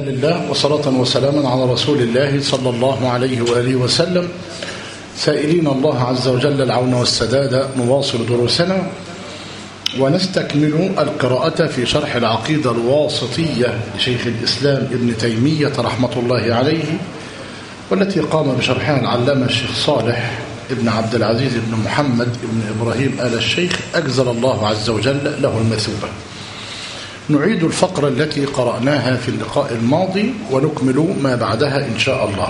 لله وصلاة وسلاما على رسول الله صلى الله عليه وآله وسلم، سائلين الله عز وجل العون والسداد. نواصل دروسنا ونستكمل القراءة في شرح العقيدة الواسطية لشيخ الإسلام ابن تيمية رحمة الله عليه، والتي قام بشرحها العلامة الشيخ صالح ابن عبد العزيز بن محمد ابن إبراهيم آل الشيخ، أجزل الله عز وجل له المثوبة. نعيد الفقرة التي قرأناها في اللقاء الماضي ونكمل ما بعدها إن شاء الله.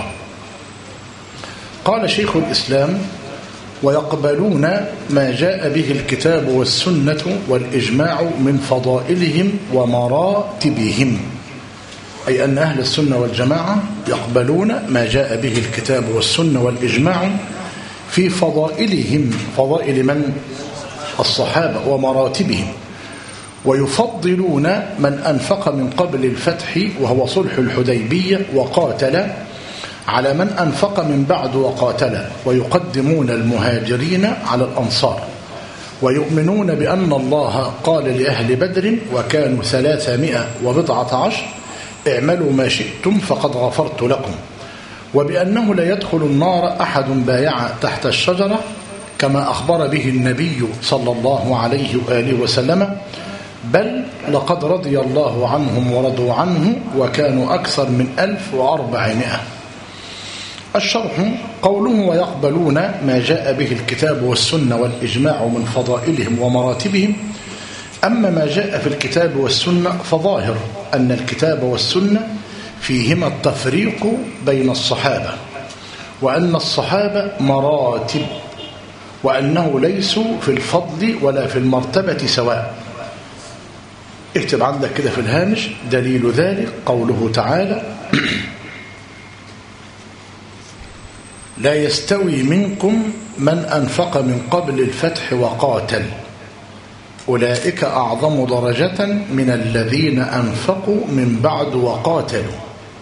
قال شيخ الإسلام: ويقبلون ما جاء به الكتاب والسنة والإجماع من فضائلهم ومراتبهم، أي أن أهل السنة والجماعة يقبلون ما جاء به الكتاب والسنة والإجماع في فضائلهم، فضائل من؟ الصحابة، ومراتبهم، ويفضلون من أنفق من قبل الفتح وهو صلح الحديبية وقاتل على من أنفق من بعد وقاتل، ويقدمون المهاجرين على الأنصار، ويؤمنون بأن الله قال لأهل بدر وكانوا 310 اعملوا ما شئتم فقد غفرت لكم، وبأنه لا يدخل النار أحد بايع تحت الشجرة كما أخبر به النبي صلى الله عليه وآله وسلم، بل لقد رضي الله عنهم ورضوا عنه وكانوا أكثر من 1400. الشرح: قوله ويقبلون ما جاء به الكتاب والسنة والإجماع من فضائلهم ومراتبهم، أما ما جاء في الكتاب والسنة فظاهر أن الكتاب والسنة فيهما التفريق بين الصحابة، وأن الصحابة مراتب، وأنه ليسوا في الفضل ولا في المرتبة سواء. اكتب عندك كده في الهامش: دليل ذلك قوله تعالى: لا يستوي منكم من أنفق من قبل الفتح وقاتل أولئك أعظم درجة من الذين أنفقوا من بعد وقاتلوا.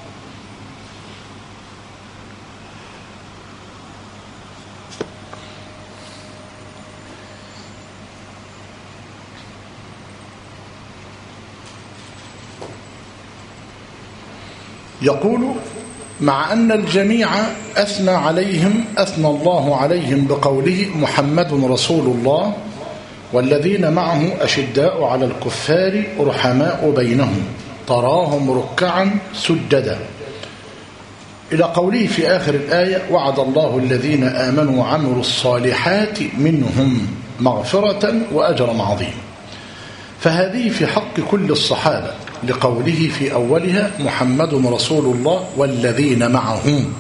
يقول: مع أن الجميع أثنى الله عليهم بقوله محمد رسول الله والذين معه أشداء على الكفار رحماء بينهم تراهم ركعا سجدا، إلى قوله في آخر الآية: وعد الله الذين آمنوا وعملوا الصالحات منهم مغفرة وأجرا عظيما. فهذه في حق كل الصحابة، لقوله في أولها محمد رسول الله والذين معه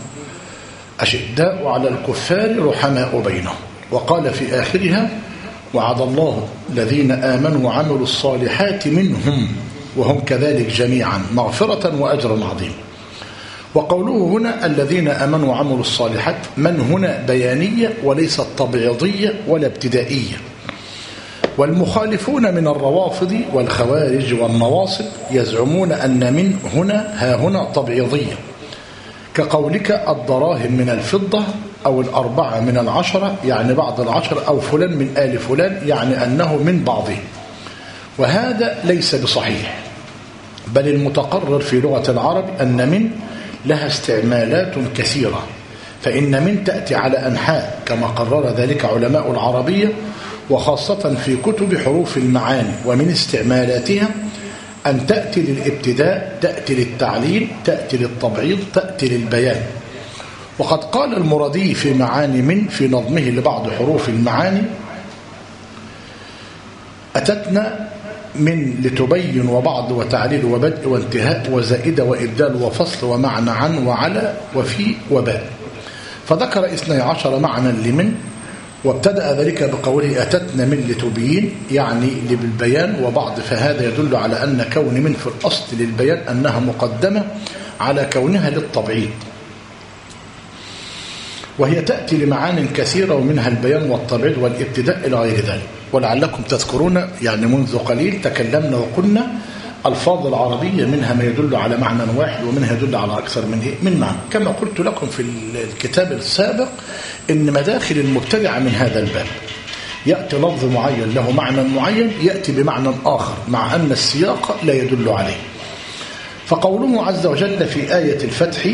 أشداء على الكفار رحماء بينهم، وقال في آخرها: وعد الله الذين آمنوا وعملوا الصالحات منهم وهم كذلك جميعا مغفرة وأجرا عظيما. وقوله هنا الذين آمنوا وعملوا الصالحات، من هنا بيانية وليست تبعيضية ولا ابتدائية. والمخالفون من الروافض والخوارج والنواصب يزعمون أن من هنا تبعيضية، كقولك الدراهم من الفضة أو 4 من 10 يعني بعض 10، أو فلان من آل فلان يعني أنه من بعضه، وهذا ليس بصحيح. بل المتقرر في لغة العرب أن من لها استعمالات كثيرة، فإن من تأتي على أنحاء كما قرر ذلك علماء العربية، وخاصة في كتب حروف المعاني. ومن استعمالاتها أن تأتي للابتداء، تأتي للتعليل، تأتي للتبعيض، تأتي للبيان. وقد قال المرادي في معاني من في نظمه لبعض حروف المعاني: أتتنا من لتبين وبعض وتعليل وبدء وانتهاء وزائدة وإبدال وفصل ومعنى عن وعلى وفي وباء. فذكر 12 معنى لمن، وابتدأ ذلك بقوله أتتنا من لتبين يعني للبيان وبعض، فهذا يدل على أن كون من في الأصل للبيان أنها مقدمة على كونها للتبعيض، وهي تأتي لمعان كثيرة ومنها البيان والتبعيض والابتداء إلى غير ذلك. ولعلكم تذكرون يعني منذ قليل تكلمنا وقلنا الفاظ العربية منها ما يدل على معنى واحد ومنها يدل على أكثر من معنى، كما قلت لكم في الكتاب السابق إن مداخل المبتدعة من هذا الباب يأتي لفظ معين له معنى معين، يأتي بمعنى آخر مع أن السياق لا يدل عليه. فقوله عز وجل في آية الفتح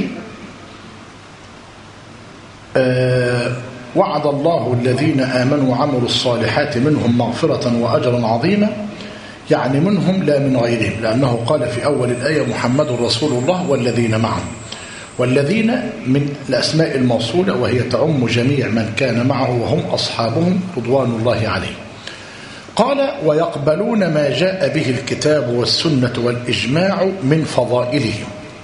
وعد الله الذين آمنوا وعملوا الصالحات منهم مغفرة وأجرا عظيما، يعني منهم لا من غيرهم، لأنه قال في أول الآية محمد رسول الله والذين معه، والذين من الأسماء الموصولة وهي تعم جميع من كان معه وهم أصحابهم رضوان الله عليهم. قال ويقبلون ما جاء به الكتاب والسنة والإجماع من فضائلهم.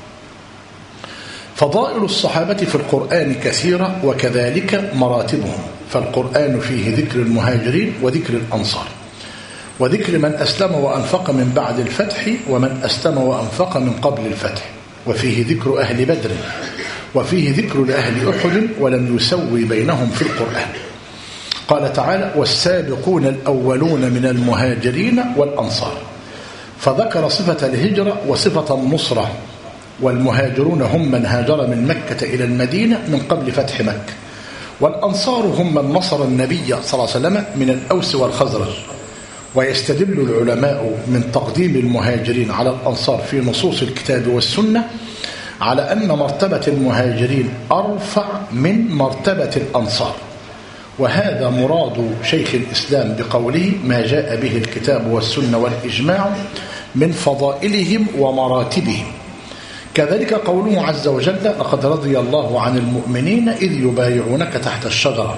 فضائل الصحابة في القرآن كثيرة وكذلك مراتبهم، فالقرآن فيه ذكر المهاجرين وذكر الأنصار، وذكر من أسلم وأنفق من بعد الفتح ومن أسلم وأنفق من قبل الفتح، وفيه ذكر أهل بدر، وفيه ذكر لأهل أحد ولم يسوي بينهم في القرآن. قال تعالى والسابقون الأولون من المهاجرين والأنصار، فذكر صفة الهجرة وصفة النصرة. والمهاجرون هم من هاجر من مكة إلى المدينة من قبل فتح مكة، والأنصار هم من نصر النبي صلى الله عليه وسلم من الأوس والخزرج. ويستدل العلماء من تقديم المهاجرين على الأنصار في نصوص الكتاب والسنة على أن مرتبة المهاجرين أرفع من مرتبة الأنصار، وهذا مراد شيخ الإسلام بقوله ما جاء به الكتاب والسنة والإجماع من فضائلهم ومراتبهم. كذلك قوله عز وجل لقد رضي الله عن المؤمنين إذ يبايعونك تحت الشجرة،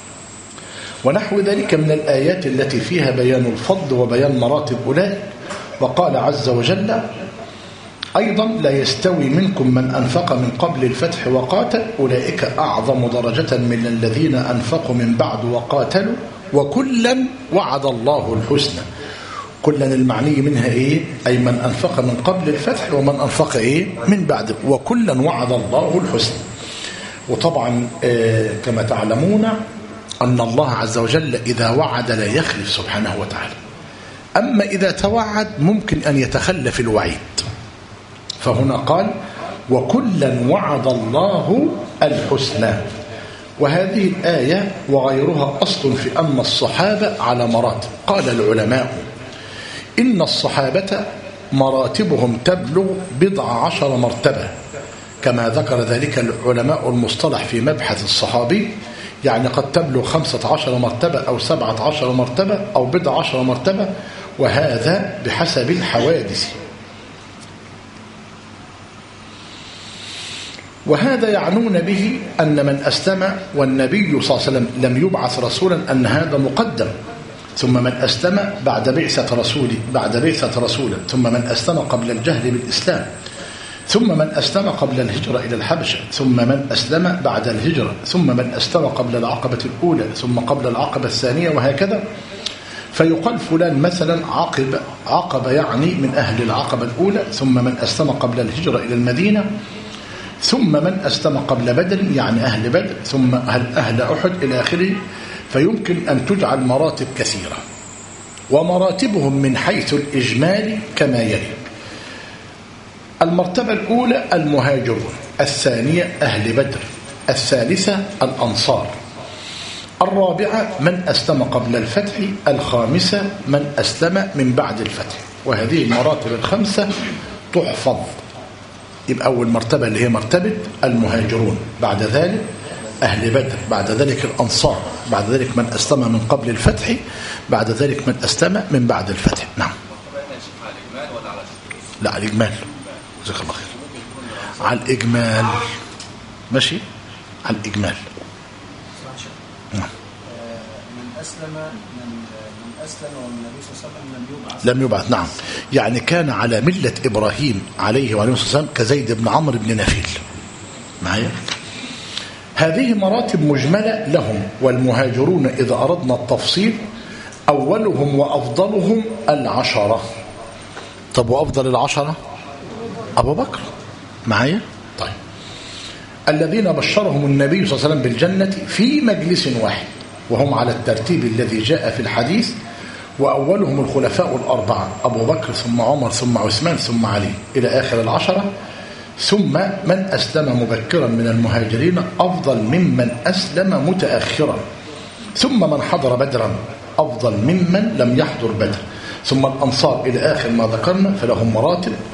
ونحو ذلك من الآيات التي فيها بيان الفضل وبيان مراتب أولئك. وقال عز وجل أيضا لا يستوي منكم من أنفق من قبل الفتح وقاتل أولئك أعظم درجة من الذين أنفقوا من بعد وقاتلوا وكلا وعد الله الحسنى. كلا المعني منها إيه؟ أي من أنفق من قبل الفتح ومن أنفق إيه؟ من بعد، وكلا وعد الله الحسنى. وطبعا كما تعلمون أن الله عز وجل إذا وعد لا يخلف سبحانه وتعالى، أما إذا توعد ممكن أن يتخلف الوعيد، فهنا قال وكلا وعد الله الحسنى. وهذه الآية وغيرها أصل في أن الصحابة على مراتب. قال العلماء إن الصحابة مراتبهم تبلغ 12 مرتبة، كما ذكر ذلك العلماء المصطلح في مبحث الصحابي، يعني قد تبلغ 15 مرتبة أو 17 مرتبة أو 12 مرتبة، وهذا بحسب الحوادث. وهذا يعنون به أن من أسلم والنبي صلى الله عليه وسلم لم يبعث رسولا أن هذا مقدم، ثم من أسلم بعد بعثة رسولا، ثم من أسلم قبل الجهل بالإسلام، ثم من أسلم قبل الهجرة إلى الحبشة، ثم من أسلم بعد الهجرة، ثم من أسلم قبل العقبة الأولى، ثم قبل العقبة الثانية، وهكذا. فيقال فلان مثلا عقب يعني من أهل العقبة الأولى، ثم من أسلم قبل الهجرة إلى المدينة، ثم من أسلم قبل بدر يعني أهل بدر، ثم أهل أحد إلى آخره. فيمكن أن تجعل مراتب كثيرة، ومراتبهم من حيث الإجمال كما يلي: المرتبة الأولى المهاجرون، الثانية أهل بدر، الثالثة الأنصار، الرابعة من أسلم قبل الفتح، الخامسة من أسلم من بعد الفتح. وهذه المراتب الخمسة تحفظ. يبقى أول مرتبة اللي هي مرتبة المهاجرون، بعد ذلك أهل بدر، بعد ذلك الأنصار، بعد ذلك من أسلم من قبل الفتح، بعد ذلك من أسلم من بعد الفتح. نعم. لا، على الإجمال. جزاك الله خير. على الإجمال ماشي، على الإجمال. نعم. من أسلم والنبي صلى الله عليه وسلم لم يبعث. نعم، يعني كان على ملة إبراهيم عليه وعليه الصلاة والسلام كزيد بن عمرو بن نفيل. معايا؟ هذه مراتب مجملة لهم. والمهاجرون إذا أردنا التفصيل أولهم وأفضلهم 10. طب وأفضل 10 أبو بكر. معايا؟ طيب، الذين بشرهم النبي صلى الله عليه وسلم بالجنة في مجلس واحد، وهم على الترتيب الذي جاء في الحديث. وأولهم الخلفاء الأربعة، أبو بكر ثم عمر ثم عثمان ثم علي إلى آخر 10. ثم من أسلم مبكرا من المهاجرين أفضل ممن أسلم متأخرا. ثم من حضر بدرا أفضل ممن لم يحضر بدر. ثم الأنصار إلى آخر ما ذكرنا، فلهم مراتب.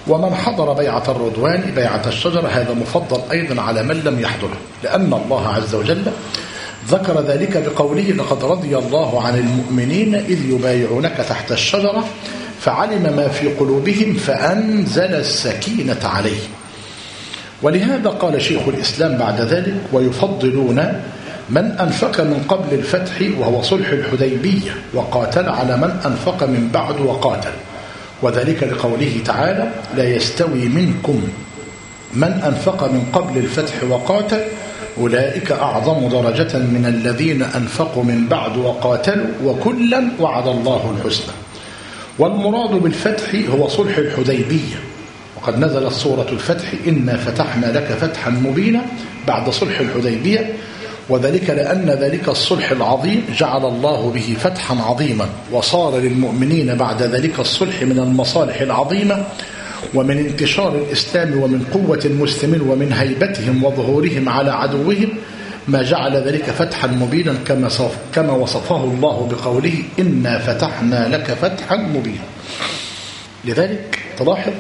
ومن حضر بيعة الرضوان بيعة الشجرة هذا مفضل أيضا على من لم يحضره، لأن الله عز وجل ذكر ذلك بقوله لقد رضي الله عن المؤمنين إذ يبايعونك تحت الشجرة فعلم ما في قلوبهم فأنزل السكينة عليهم. ولهذا قال شيخ الإسلام بعد ذلك ويفضلون من أنفق من قبل الفتح وهو صلح الحديبية وقاتل على من أنفق من بعد وقاتل، وذلك لقوله تعالى لا يستوي منكم من أنفق من قبل الفتح وقاتل أولئك أعظم درجة من الذين أنفقوا من بعد وقاتلوا وكلا وعد الله الحسنى. والمراد بالفتح هو صلح الحديبية، وقد نزلت سورة الفتح إنا فتحنا لك فتحا مبينا بعد صلح الحديبية، وذلك لأن ذلك الصلح العظيم جعل الله به فتحا عظيما، وصار للمؤمنين بعد ذلك الصلح من المصالح العظيمة ومن انتشار الإسلام ومن قوة المسلمين ومن هيبتهم وظهورهم على عدوهم ما جعل ذلك فتحا مبينا كما وصفه الله بقوله إنا فتحنا لك فتحا مبينا. لذلك تلاحظ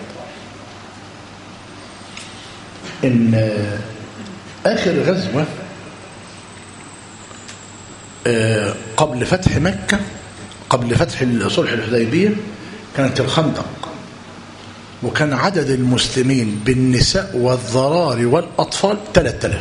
إن آخر غزوة قبل فتح مكة قبل فتح صلح الحديبية كانت الخندق، وكان عدد المسلمين بالنساء والذرار والأطفال 3000.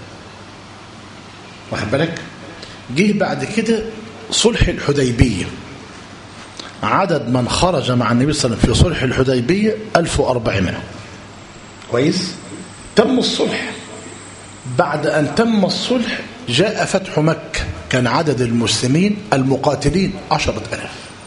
واخد بالك؟ جه بعد كده صلح الحديبية، عدد من خرج مع النبي صلى الله عليه وسلم في صلح الحديبية 1400. كويس؟ تم الصلح. بعد أن تم الصلح جاء فتح مكة، كان عدد المسلمين المقاتلين 10,000.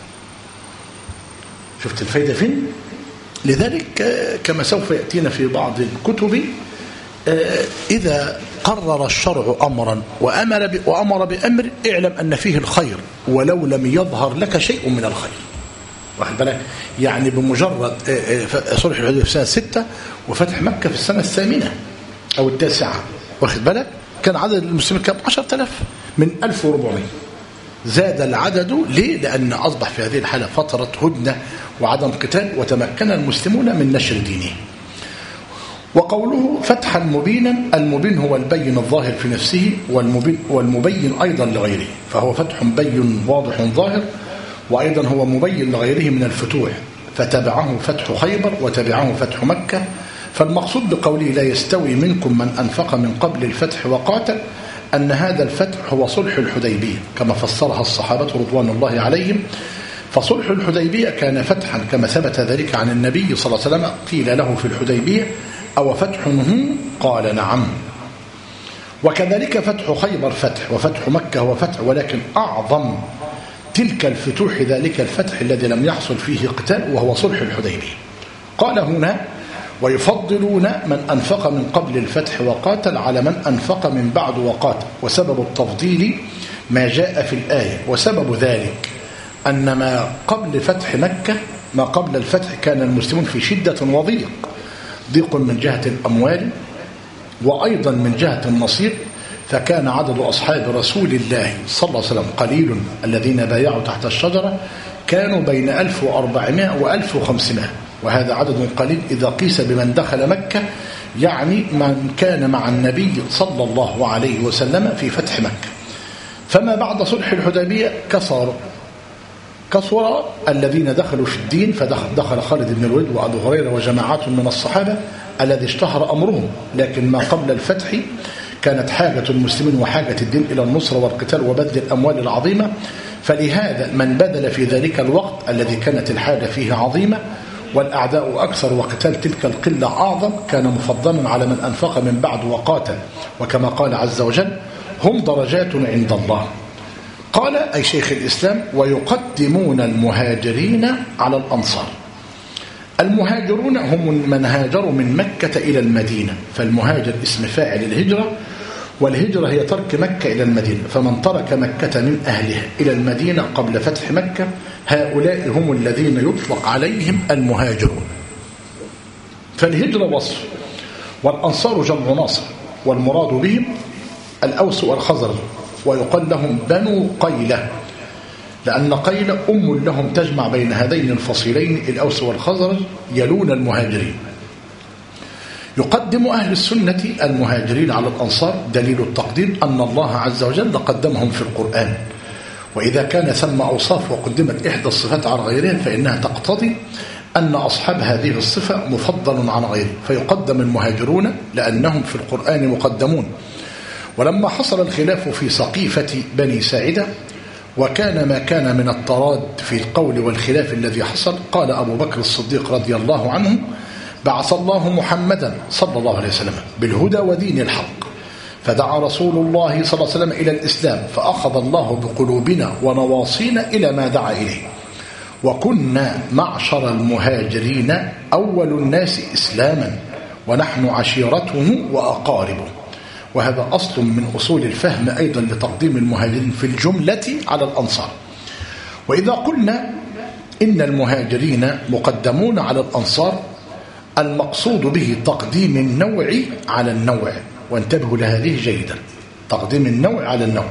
شفت الفايدة فين؟ لذلك كما سوف يأتينا في بعض الكتب إذا قرر الشرع أمرا وأمر بأمر اعلم أن فيه الخير ولو لم يظهر لك شيء من الخير. واخد بالك؟ يعني بمجرد صلح الحديبية في سنة 6 وفتح مكة في السنة 8 أو 9، واخد بالك؟ كان عدد المسلمين كان 10,000 من 1400. زاد العدد ليه؟ لأن أصبح في هذه الحالة فترة هدنة وعدم قتال وتمكن المسلمون من نشر دينه. وقوله فتحا مبينا، المبين هو البين الظاهر في نفسه والمبين أيضا لغيره، فهو فتح بين واضح ظاهر، وأيضا هو مبين لغيره من الفتوح، فتبعه فتح خيبر وتبعه فتح مكة. فالمقصود بقوله لا يستوي منكم من أنفق من قبل الفتح وقاتل أن هذا الفتح هو صلح الحديبية كما فسرها الصحابة رضوان الله عليهم. فصلح الحديبية كان فتحا كما ثبت ذلك عن النبي صلى الله عليه وسلم، قيل له في الحديبية أو فتح قال نعم. وكذلك فتح خيبر فتح، وفتح مكة هو فتح، ولكن أعظم تلك الفتوح ذلك الفتح الذي لم يحصل فيه قتال وهو صلح الحديبية. قال هنا ويفضلون من أنفق من قبل الفتح وقاتل على من أنفق من بعد وقاتل، وسبب التفضيل ما جاء في الآية، وسبب ذلك أن ما قبل فتح مكة ما قبل الفتح كان المسلمون في شدة وضيق، ضيق من جهة الأموال وأيضا من جهة النصير، فكان عدد أصحاب رسول الله صلى الله عليه وسلم قليل، الذين بايعوا تحت الشجرة كانوا بين 1400 و1500، وهذا عدد قليل إذا قيس بمن دخل مكة، يعني من كان مع النبي صلى الله عليه وسلم في فتح مكة. فما بعد صلح الحديبية كثر الذين دخلوا في الدين، فدخل خالد بن الوليد وأبو هريرة وجماعات من الصحابة الذي اشتهر أمرهم. لكن ما قبل الفتح كانت حاجة المسلمين وحاجة الدين إلى النصرة والقتال وبذل الأموال العظيمة، فلهذا من بذل في ذلك الوقت الذي كانت الحاجة فيه عظيمة والأعداء أكثر وقتال تلك القلة أعظم كان مفضلا على من أنفق من بعد وقاتل، وكما قال عز وجل هم درجات عند الله. قال أي شيخ الإسلام ويقدمون المهاجرين على الأنصار. المهاجرون هم من هاجروا من مكة إلى المدينة، فالمهاجر اسم فاعل الهجرة، والهجرة هي ترك مكة إلى المدينة، فمن ترك مكة من أهلها إلى المدينة قبل فتح مكة هؤلاء هم الذين يطلق عليهم المهاجرون. فالهجرة وصف، والأنصار جمع ناصر، والمراد بهم الأوس والخزرج، ويقال لهم بنو قيلة، لأن قيل أم لهم تجمع بين هذين الفصيلين الأوس والخزرج يلون المهاجرين. يقدم أهل السنة المهاجرين على الأنصار، دليل التقديم أن الله عز وجل قدمهم في القرآن، وإذا كان ثم أوصاف وقدمت إحدى الصفات على غيرها فإنها تقتضي أن أصحاب هذه الصفة مفضل عن غيره، فيقدم المهاجرون لأنهم في القرآن مقدمون. ولما حصل الخلاف في سقيفة بني ساعدة وكان ما كان من التراد في القول والخلاف الذي حصل، قال أبو بكر الصديق رضي الله عنه: بعث الله محمدا صلى الله عليه وسلم بالهدى ودين الحق، فدعا رسول الله صلى الله عليه وسلم إلى الإسلام، فأخذ الله بقلوبنا ونواصينا إلى ما دعا إليه، وكنا معشر المهاجرين أول الناس إسلاما ونحن عشيرته وأقاربه. وهذا أصل من أصول الفهم أيضا لتقديم المهاجرين في الجملة على الأنصار. وإذا قلنا إن المهاجرين مقدمون على الأنصار، المقصود به تقديم النوع على النوع، وانتبهوا لهذه جيدا، تقديم النوع على النوع.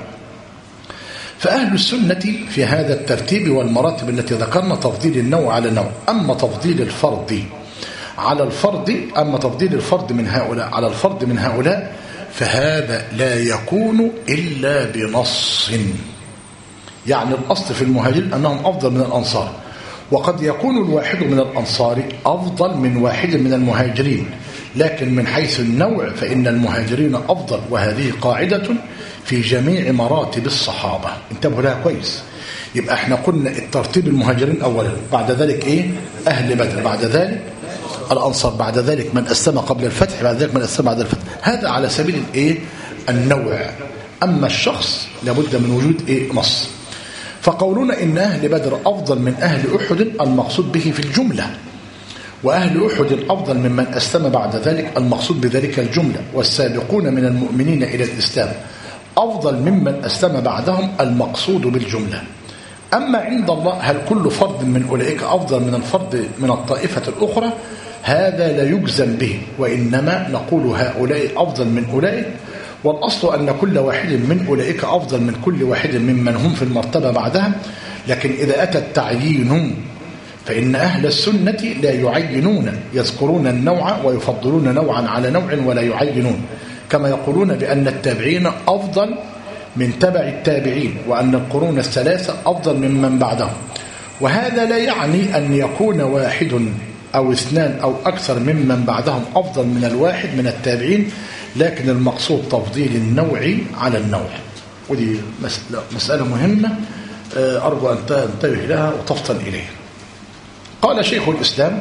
فأهل السنة في هذا الترتيب والمراتب التي ذكرنا تفضيل النوع على النوع. أما تفضيل الفرد على الفرد، أما تفضيل الفرد من هؤلاء على الفرد من هؤلاء، فهذا لا يكون إلا بنص. يعني الأصل في المهاجرين أنهم أفضل من الأنصار، وقد يكون الواحد من الأنصار أفضل من واحد من المهاجرين، لكن من حيث النوع فإن المهاجرين أفضل، وهذه قاعدة في جميع مراتب الصحابة. انتبهوا لها كويس. يبقى احنا قلنا الترتيب المهاجرين أولا، بعد ذلك إيه؟ أهل بدر، بعد ذلك الأنصار، بعد ذلك من أسلم قبل الفتح، بعد ذلك من أسلم بعد الفتح. هذا على سبيل الإيه؟ النوع. أما الشخص لابد من وجود إيه؟ نص. فقولنا إن أهل بدر أفضل من أهل أحد المقصود به في الجملة، وأهل أحد أفضل ممن أسلم بعد ذلك المقصود بذلك الجملة، والسابقون من المؤمنين إلى الإسلام أفضل ممن أسلم بعدهم المقصود بالجملة. أما عند الله هل كل فرد من أولئك أفضل من الفرد من الطائفة الأخرى؟ هذا لا يجزم به، وإنما نقول هؤلاء أفضل من أولئك، والأصل أن كل واحد من أولئك أفضل من كل واحد ممن هم في المرتبة بعدها. لكن إذا أتى التعيين فإن أهل السنة لا يعينون، يذكرون النوع ويفضلون نوعا على نوع ولا يعينون، كما يقولون بأن التابعين أفضل من تبع التابعين، وأن القرون الثلاثة أفضل ممن بعدهم. وهذا لا يعني أن يكون واحد أو اثنان أو أكثر ممن بعدهم أفضل من الواحد من التابعين، لكن المقصود تفضيل النوع على النوع. ودي مسألة مهمة أرجو أن تنتبه لها وتفطن إليها. قال شيخ الإسلام: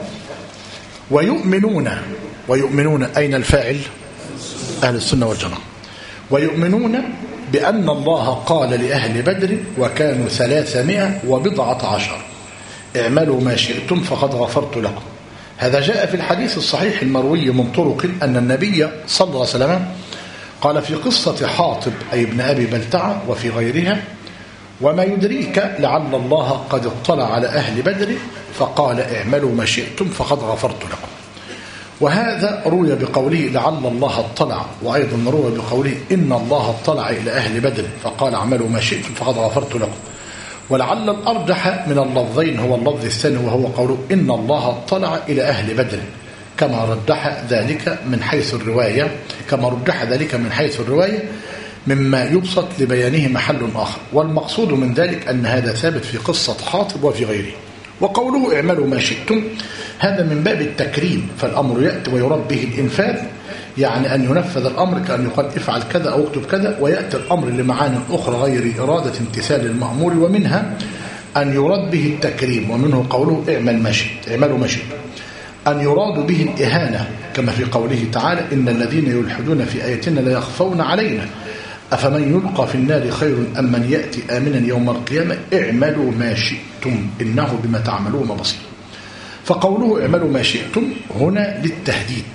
ويؤمنون أين الفاعل؟ أهل السنة والجماعة. ويؤمنون بأن الله قال لأهل بدر وكانوا 310 اعملوا ما شئتم فقد غفرت لكم. هذا جاء في الحديث الصحيح المروي من طرق أن النبي صلى الله عليه وسلم قال في قصة حاطب أي ابن أبي بلتعة وفي غيرها: وما يدريك لعل الله قد اطلع على أهل بدر فقال اعملوا ما شئتم فقد غفرت لكم. وهذا روي بقوله لعل الله اطلع، وأيضا روي بقوله إن الله اطلع إلى أهل بدر فقال اعملوا ما شئتم فقد غفرت لكم. ولعل الأرجح من اللفظين هو اللفظ الثاني، وهو قوله إن الله اطلع إلى أهل بدر، كما رجح ذلك من حيث الرواية مما يبسط لبيانه محل آخر. والمقصود من ذلك أن هذا ثابت في قصة حاطب وفي غيره. وقوله اعملوا ما شئتم هذا من باب التكريم، فالأمر يأتي ويراد به الإنفاذ، يعني أن ينفذ الأمر كأن يقال افعل كذا أو اكتب كذا، ويأتي الأمر لمعاني أخرى غير إرادة امتثال المأمور، ومنها أن يراد به التكريم، ومنه قوله اعملوا ما شئتم، أن يراد به الإهانة كما في قوله تعالى إن الذين يلحدون في آياتنا لا يخفون علينا أفمن يلقى في النار خير أم من يأتي آمنا يوم القيامة اعملوا ما شئتم إنه بما تعملون بصير. فقوله اعملوا ما شئتم هنا للتهديد.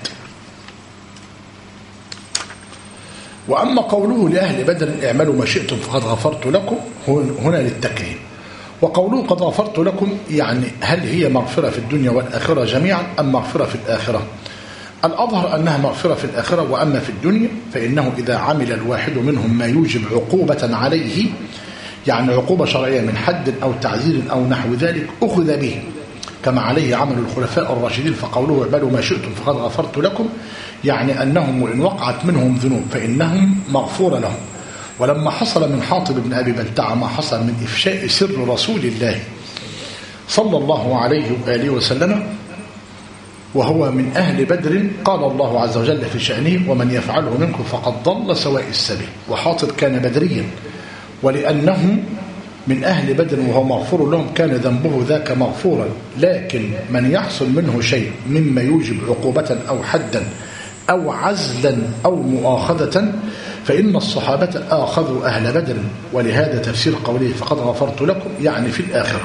وأما قوله لأهل بدر اعملوا ما شئتم فقد غفرت لكم هنا للتكريم. وقوله قد غفرت لكم يعني هل هي مغفرة في الدنيا والآخرة جميعا أم مغفرة في الآخرة؟ الأظهر أنها مغفرة في الآخرة، وأما في الدنيا فإنه إذا عمل الواحد منهم ما يوجب عقوبة عليه يعني عقوبة شرعية من حد أو تعزير أو نحو ذلك أخذ به كما عليه عمل الخلفاء الراشدين، فقوله اعملوا ما شئتم فقد غفرت لكم، يعني أنهم وإن وقعت منهم ذنوب فإنهم مغفور لهم. ولما حصل من حاطب بن أبي بلتعة ما حصل من إفشاء سر رسول الله صلى الله عليه وآله وسلم وهو من أهل بدر، قال الله عز وجل في شأنه ومن يفعله منكم فقد ضل سواء السبيل. وحاطب كان بدريا، ولأنه من أهل بدر وهو مغفور لهم كان ذنبه ذاك مغفورا، لكن من يحصل منه شيء مما يوجب عقوبة أو حدا أو عزلا أو مؤاخذة فإن الصحابة آخذوا أهل بدر، ولهذا تفسير قوله فقد غفرت لكم يعني في الآخرة.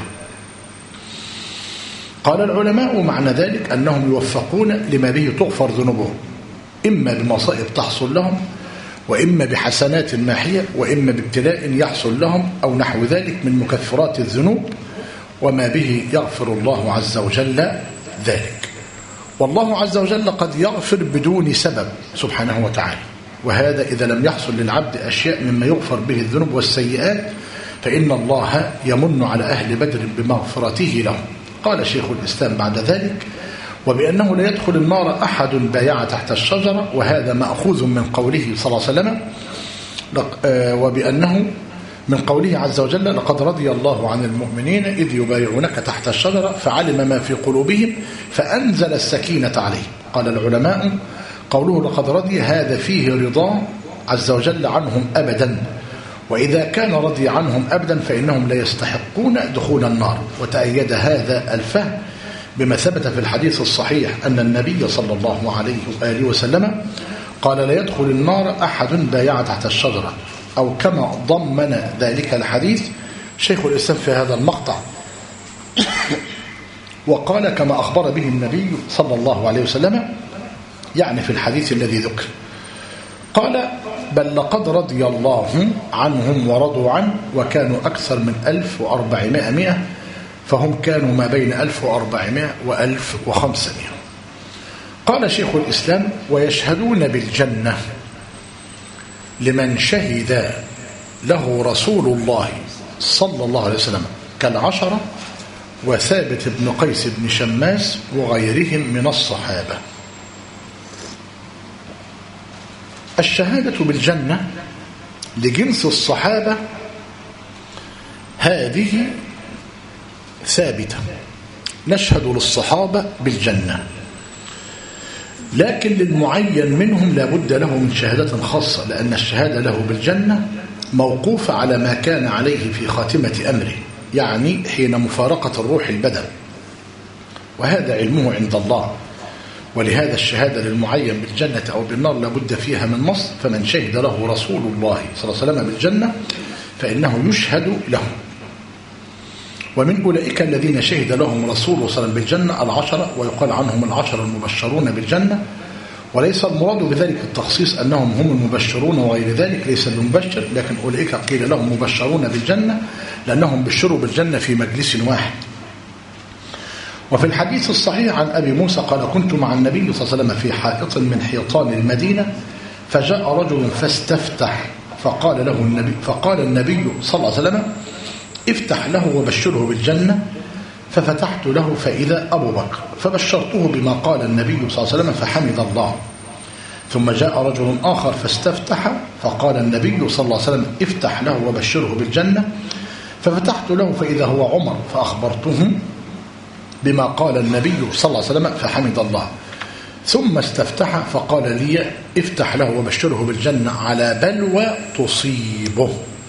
قال العلماء معنى ذلك أنهم يوفقون لما به تغفر ذنوبهم، إما بمصائب تحصل لهم، وإما بحسنات ماحية، وإما بابتلاء يحصل لهم أو نحو ذلك من مكفرات الذنوب، وما به يغفر الله عز وجل ذلك. والله عز وجل قد يغفر بدون سبب سبحانه وتعالى، وهذا إذا لم يحصل للعبد أشياء مما يغفر به الذنوب والسيئات فإن الله يمن على أهل بدر بمغفرته لهم. قال شيخ الإسلام بعد ذلك وبأنه لا يدخل النار أحد بايع تحت الشجرة، وهذا مأخوذ من قوله صلى الله عليه وسلم وبأنه من قوله عز وجل لقد رضي الله عن المؤمنين إذ يبايعونك تحت الشجرة فعلم ما في قلوبهم فأنزل السكينة عليهم. قال العلماء قوله لقد رضي هذا فيه رضا عز وجل عنهم أبدا، وإذا كان رضي عنهم أبدا فإنهم لا يستحقون دخول النار. وتأيد هذا الفهم بما ثبت في الحديث الصحيح أن النبي صلى الله عليه وآله وسلم قال لا يدخل النار أحد بايع تحت الشجرة، أو كما ضمن ذلك الحديث شيخ الإسلام في هذا المقطع وقال كما أخبر به النبي صلى الله عليه وسلم، يعني في الحديث الذي ذكر قال بل لقد رضي الله عنهم ورضوا عنه وكانوا أكثر من 1400 فهم كانوا ما بين 1400 و1500. قال شيخ الإسلام ويشهدون بالجنة لمن شهد له رسول الله صلى الله عليه وسلم كالعشرة وثابت بن قيس بن شماس وغيرهم من الصحابة. الشهادة بالجنة لجنس الصحابة هذه ثابتة، نشهد للصحابة بالجنة، لكن للمعين منهم لا بد له من شهادة خاصة، لأن الشهادة له بالجنة موقوفة على ما كان عليه في خاتمة أمره، يعني حين مفارقة الروح البدن، وهذا علمه عند الله. ولهذا الشهادة للمعين بالجنة أو بالنار لابد فيها من نص، فمن شهد له رسول الله صلى الله عليه وسلم بالجنة فإنه يشهد له. ومن أولئك الذين شهد لهم رسول الله صلى الله عليه وسلم بالجنة العشرة، ويقال عنهم العشرة المبشرون بالجنة، وليس المراد بذلك التخصيص أنهم هم المبشرون وغير ذلك، ليس المبشر، لكن أولئك قيل لهم مبشرون بالجنة لأنهم بشروا بالجنة في مجلس واحد. وفي الحديث الصحيح عن أبي موسى قال كنت مع النبي صلى الله عليه وسلم في حائط من حيطان المدينة فجاء رجل فاستفتح فقال النبي صلى الله عليه وسلم افتح له وبشره بالجنة، ففتحت له فإذا أبو بكر فبشرته بما قال النبي صلى الله عليه وسلم فحمد الله. ثم جاء رجل آخر فاستفتح فقال النبي صلى الله عليه وسلم افتح له وبشره بالجنة، ففتحت له فإذا هو عمر فأخبرته بما قال النبي صلى الله عليه وسلم فحمد الله. ثم استفتح فقال لي افتح له وبشره بالجنة على بلوى تصيبه،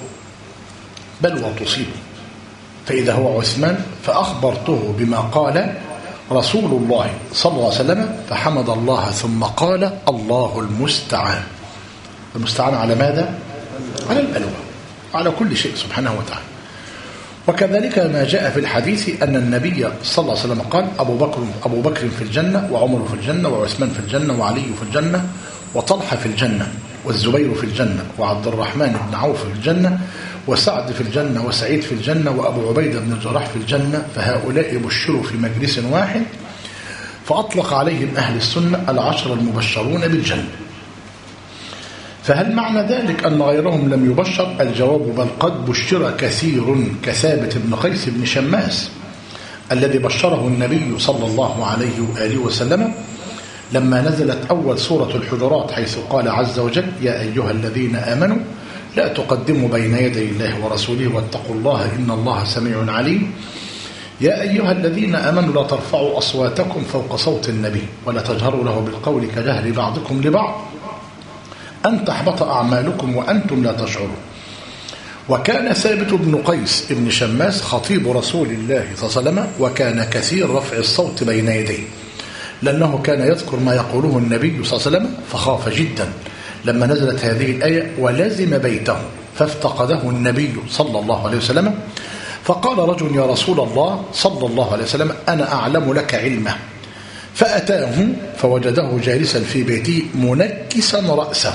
فإذا هو عثمان فأخبرته بما قال رسول الله صلى الله عليه وسلم فحمد الله ثم قال الله المستعان. المستعان على ماذا؟ على البلوى، على كل شيء سبحانه وتعالى. وكذلك ما جاء في الحديث أن النبي صلى الله عليه وسلم قال أبو بكر في الجنة، وعمر في الجنة، وعثمان في الجنة، وعلي في الجنة، وطلحة في الجنة، والزبير في الجنة، وعبد الرحمن بن عوف في الجنة، وسعد في الجنة، وسعيد في الجنة، وأبو عبيدة بن الجراح في الجنة، فهؤلاء بشروا في مجلس واحد، فأطلق عليهم أهل السنة العشر المبشرون بالجنة. فهل معنى ذلك أن غيرهم لم يبشر؟ الجواب بل قد بشر كثير كثابت بن قيس بن شماس الذي بشره النبي صلى الله عليه وآله وسلم لما نزلت أول سورة الحجرات حيث قال عز وجل يا أيها الذين آمنوا لا تقدموا بين يدي الله ورسوله واتقوا الله إن الله سميع عليم. يا أيها الذين آمنوا لا ترفعوا أصواتكم فوق صوت النبي ولا تجهروا له بالقول كجهر بعضكم لبعض أن تحبط أعمالكم وأنتم لا تشعرون. وكان ثابت بن قيس بن شماس خطيب رسول الله صلى الله عليه وسلم وكان كثير رفع الصوت بين يديه لأنه كان يذكر ما يقوله النبي صلى الله عليه وسلم فخاف جدا لما نزلت هذه الآية ولزم بيته فافتقده النبي صلى الله عليه وسلم فقال رجل يا رسول الله صلى الله عليه وسلم أنا أعلم لك علمه فأتاه فوجده جالسا في بيته منكسا رأسه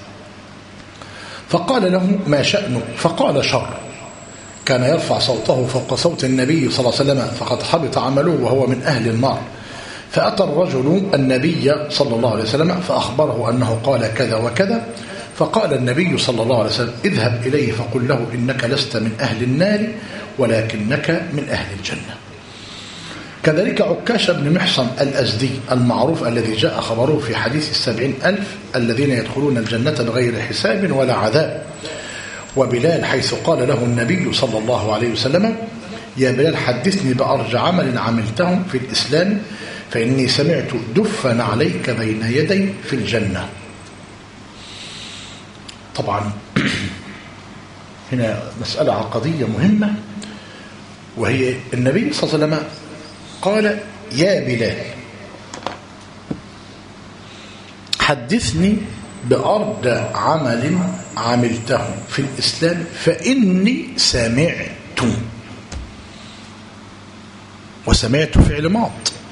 فقال له ما شأنه فقال شر كان يرفع صوته فوق صوت النبي صلى الله عليه وسلم فقد حبط عمله وهو من أهل النار. فأتى الرجل النبي صلى الله عليه وسلم فأخبره أنه قال كذا وكذا فقال النبي صلى الله عليه وسلم اذهب إليه فقل له إنك لست من أهل النار ولكنك من أهل الجنة. كذلك عكاشة بن محصن الأزدي المعروف الذي جاء خبره في حديث 70,000 الذين يدخلون الجنة بغير حساب ولا عذاب. وبلال حيث قال له النبي صلى الله عليه وسلم يا بلال حدثني بأرجى عمل عملته في الإسلام فإني سمعت دفا عليك بين يدي في الجنة. طبعا هنا مسألة عقدية مهمة وهي النبي صلى الله عليه وسلم قال يا بلال حدثني بأرض عمل عملته في الإسلام فإني سمعت وسمعت فعل ماض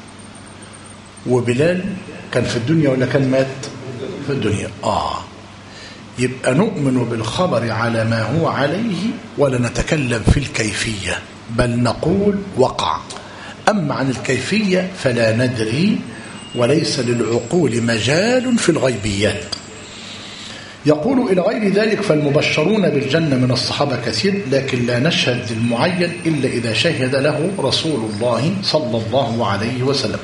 وبلال كان في الدنيا ولا كان مات في الدنيا يبقى نؤمن بالخبر على ما هو عليه ولا نتكلم في الكيفية بل نقول وقع أما عن الكيفية فلا ندري وليس للعقول مجال في الغيبيات. يقول إلى غير ذلك فالمبشرون بالجنة من الصحابة كثير لكن لا نشهد للمعين إلا إذا شهد له رسول الله صلى الله عليه وسلم.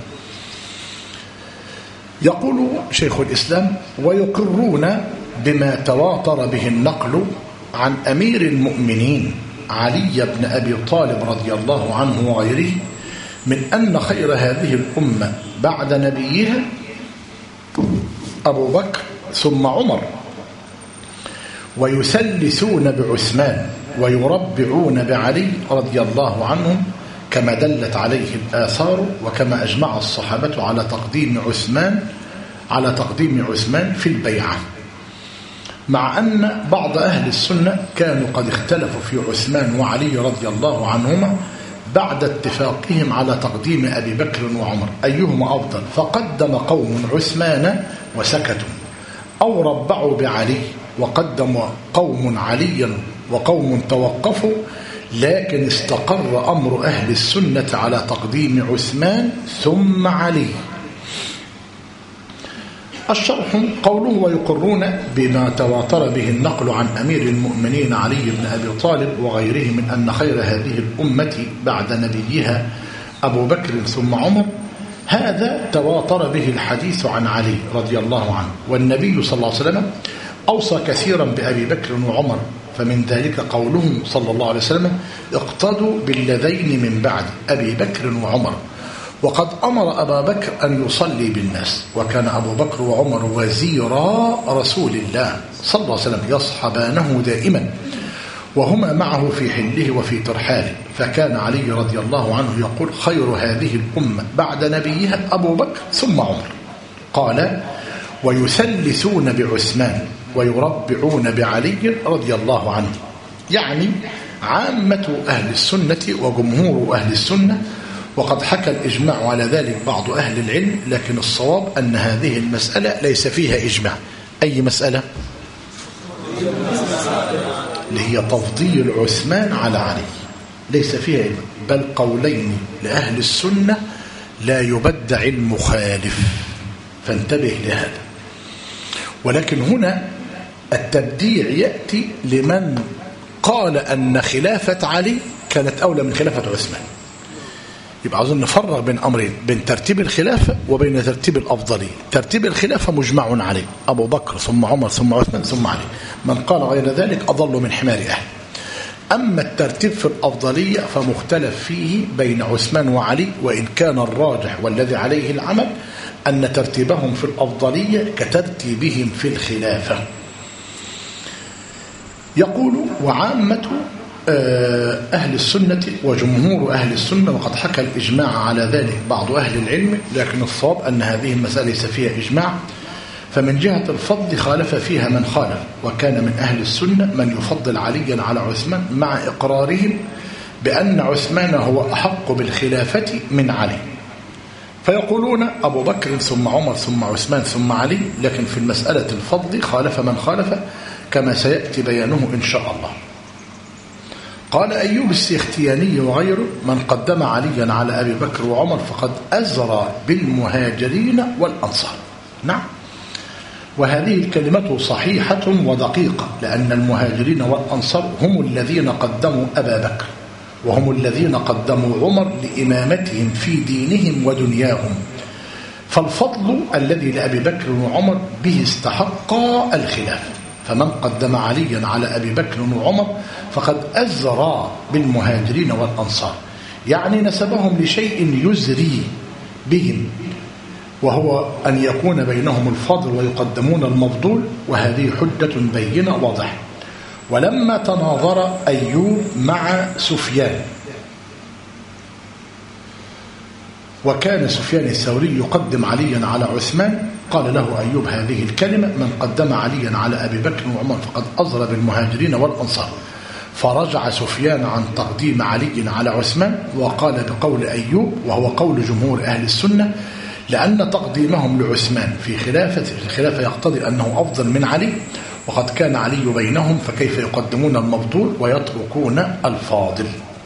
يقول شيخ الإسلام ويقرون بما تواتر به النقل عن أمير المؤمنين علي بن أبي طالب رضي الله عنه وغيره من أن خير هذه الأمة بعد نبيها أبو بكر ثم عمر ويثلثون بعثمان ويربعون بعلي رضي الله عنهم كما دلت عليه الآثار وكما أجمع الصحابة على تقديم عثمان في البيعة مع أن بعض أهل السنة كانوا قد اختلفوا في عثمان وعلي رضي الله عنهما بعد اتفاقهم على تقديم أبي بكر وعمر أيهما أفضل فقدم قوم عثمان وسكتوا أو ربعوا بعلي وقدم قوم عليا وقوم توقفوا لكن استقر أمر أهل السنة على تقديم عثمان ثم علي. الشرح قوله ويقرون بما تواتر به النقل عن أمير المؤمنين علي بن أبي طالب وغيره من أن خير هذه الأمة بعد نبيها أبو بكر ثم عمر هذا تواتر به الحديث عن علي رضي الله عنه والنبي صلى الله عليه وسلم أوصى كثيرا بأبي بكر وعمر فمن ذلك قوله صلى الله عليه وسلم اقتدوا بالذين من بعد أبي بكر وعمر وقد أمر أبا بكر أن يصلي بالناس وكان أبو بكر وعمر وزيرا رسول الله صلى الله عليه وسلم يصحبانه دائما وهما معه في حله وفي ترحاله فكان علي رضي الله عنه يقول خير هذه الأمة بعد نبيها أبو بكر ثم عمر. قال ويثلثون بعثمان ويربعون بعلي رضي الله عنه يعني عامة أهل السنة وجمهور أهل السنة وقد حكى الإجماع على ذلك بعض أهل العلم لكن الصواب أن هذه المسألة ليس فيها إجماع. أي مسألة؟ اللي هي تفضيل عثمان على علي ليس فيها إجماع بل قولين لأهل السنة لا يبدع المخالف فانتبه لهذا. ولكن هنا التبديع يأتي لمن قال أن خلافة علي كانت أولى من خلافة عثمان. يبقى عاوزين نفرق بين أمرين، بين ترتيب الخلافة وبين ترتيب الأفضلية. ترتيب الخلافة مجمع عليه، أبو بكر ثم عمر ثم عثمان ثم علي، من قال غير ذلك أضل من حمار أهل. أما الترتيب في الأفضلية فمختلف فيه بين عثمان وعلي، وإن كان الراجح والذي عليه العمل أن ترتيبهم في الأفضلية كترتيبهم في الخلافة. يقول وعامة أهل السنة وجمهور أهل السنة، وقد حكى الإجماع على ذلك بعض أهل العلم، لكن الصواب أن هذه المسألة ليس فيها إجماع. فمن جهة الفضل خالف فيها من خالف، وكان من أهل السنة من يفضل عليا على عثمان مع إقرارهم بأن عثمان هو أحق بالخلافة من علي، فيقولون أبو بكر ثم عمر ثم عثمان ثم علي. لكن في المسألة الفضل خالف من خالف كما سيأتي بيانه إن شاء الله. قال أيوب السختياني وغيره من قدم عليا على أبي بكر وعمر فقد أزرى بالمهاجرين والأنصار. نعم، وهذه الكلمة صحيحة ودقيقة، لأن المهاجرين والأنصار هم الذين قدموا أبا بكر، وهم الذين قدموا عمر لإمامتهم في دينهم ودنياهم. فالفضل الذي لأبي بكر وعمر به استحقا الخلافة، فمن قدم عليا على أبي بكر وعمر فقد أزرى بالمهاجرين والأنصار، يعني نسبهم لشيء يزري بهم، وهو أن يكون بينهم الفضل ويقدمون المفضول، وهذه حجة بينة واضحة. ولما تناظر أيوب مع سفيان، وكان سفيان الثوري يقدم عليا على عثمان، قال له أيوب هذه الكلمة من قدم عليا على أبي بكر وعمر فقد أزرى بالمهاجرين والأنصار. فرجع سفيان عن تقديم علي على عثمان وقال بقول أيوب، وهو قول جمهور أهل السنة، لأن تقديمهم لعثمان في الخلافة يقتضي أنه أفضل من علي، وقد كان علي بينهم، فكيف يقدمون المفضول ويتركون الفاضل.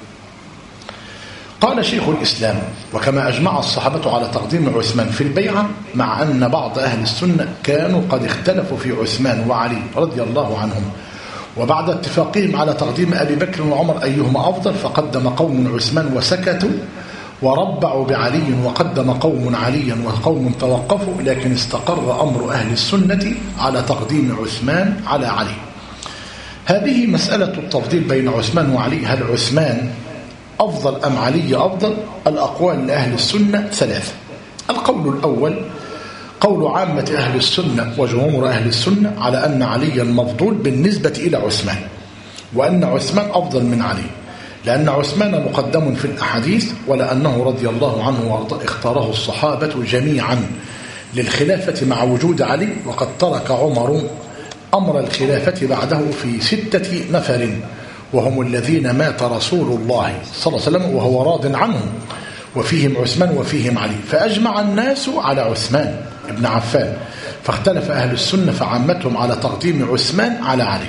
قال شيخ الإسلام وكما أجمع الصحابة على تقديم عثمان في البيعة، مع أن بعض أهل السنة كانوا قد اختلفوا في عثمان وعلي رضي الله عنهم، وبعد اتفاقهم على تقديم أبي بكر وعمر أيهما أفضل فقدم قوم عثمان وسكتوا، وربعوا بعلي وقدم قوم عليا وقوم توقفوا، لكن استقر أمر أهل السنة على تقديم عثمان على علي. هذه مسألة التفضيل بين عثمان وعلي، هل عثمان أفضل أم علي أفضل؟ الأقوال لأهل السنة ثلاثة. القول الأول قول عامة أهل السنة وجمهور أهل السنة على أن عليا مفضول بالنسبة إلى عثمان، وأن عثمان أفضل من علي، لأن عثمان مقدم في الأحاديث، ولأنه رضي الله عنه وارضاه اختاره الصحابة جميعا للخلافة مع وجود علي، وقد ترك عمر أمر الخلافة بعده في 6 نفر، وهم الذين مات رسول الله صلى الله عليه وسلم وهو راض عنهم، وفيهم عثمان وفيهم علي، فأجمع الناس على عثمان ابن عفان، فاختلف أهل السنة فعمتهم على تقديم عثمان على علي.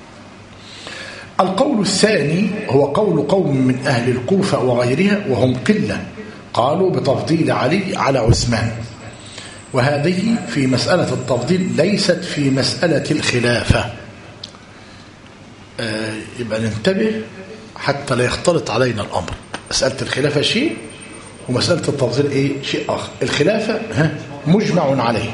القول الثاني هو قول قوم من أهل الكوفة وغيرها وهم قلة، قالوا بتفضيل علي على عثمان، وهذه في مسألة التفضيل ليست في مسألة الخلافة. يبقى ننتبه حتى لا يختلط علينا الأمر. مسألة الخلافة شيء، ومسألة التفضيل شيء آخر. الخلافة مجمع عليه،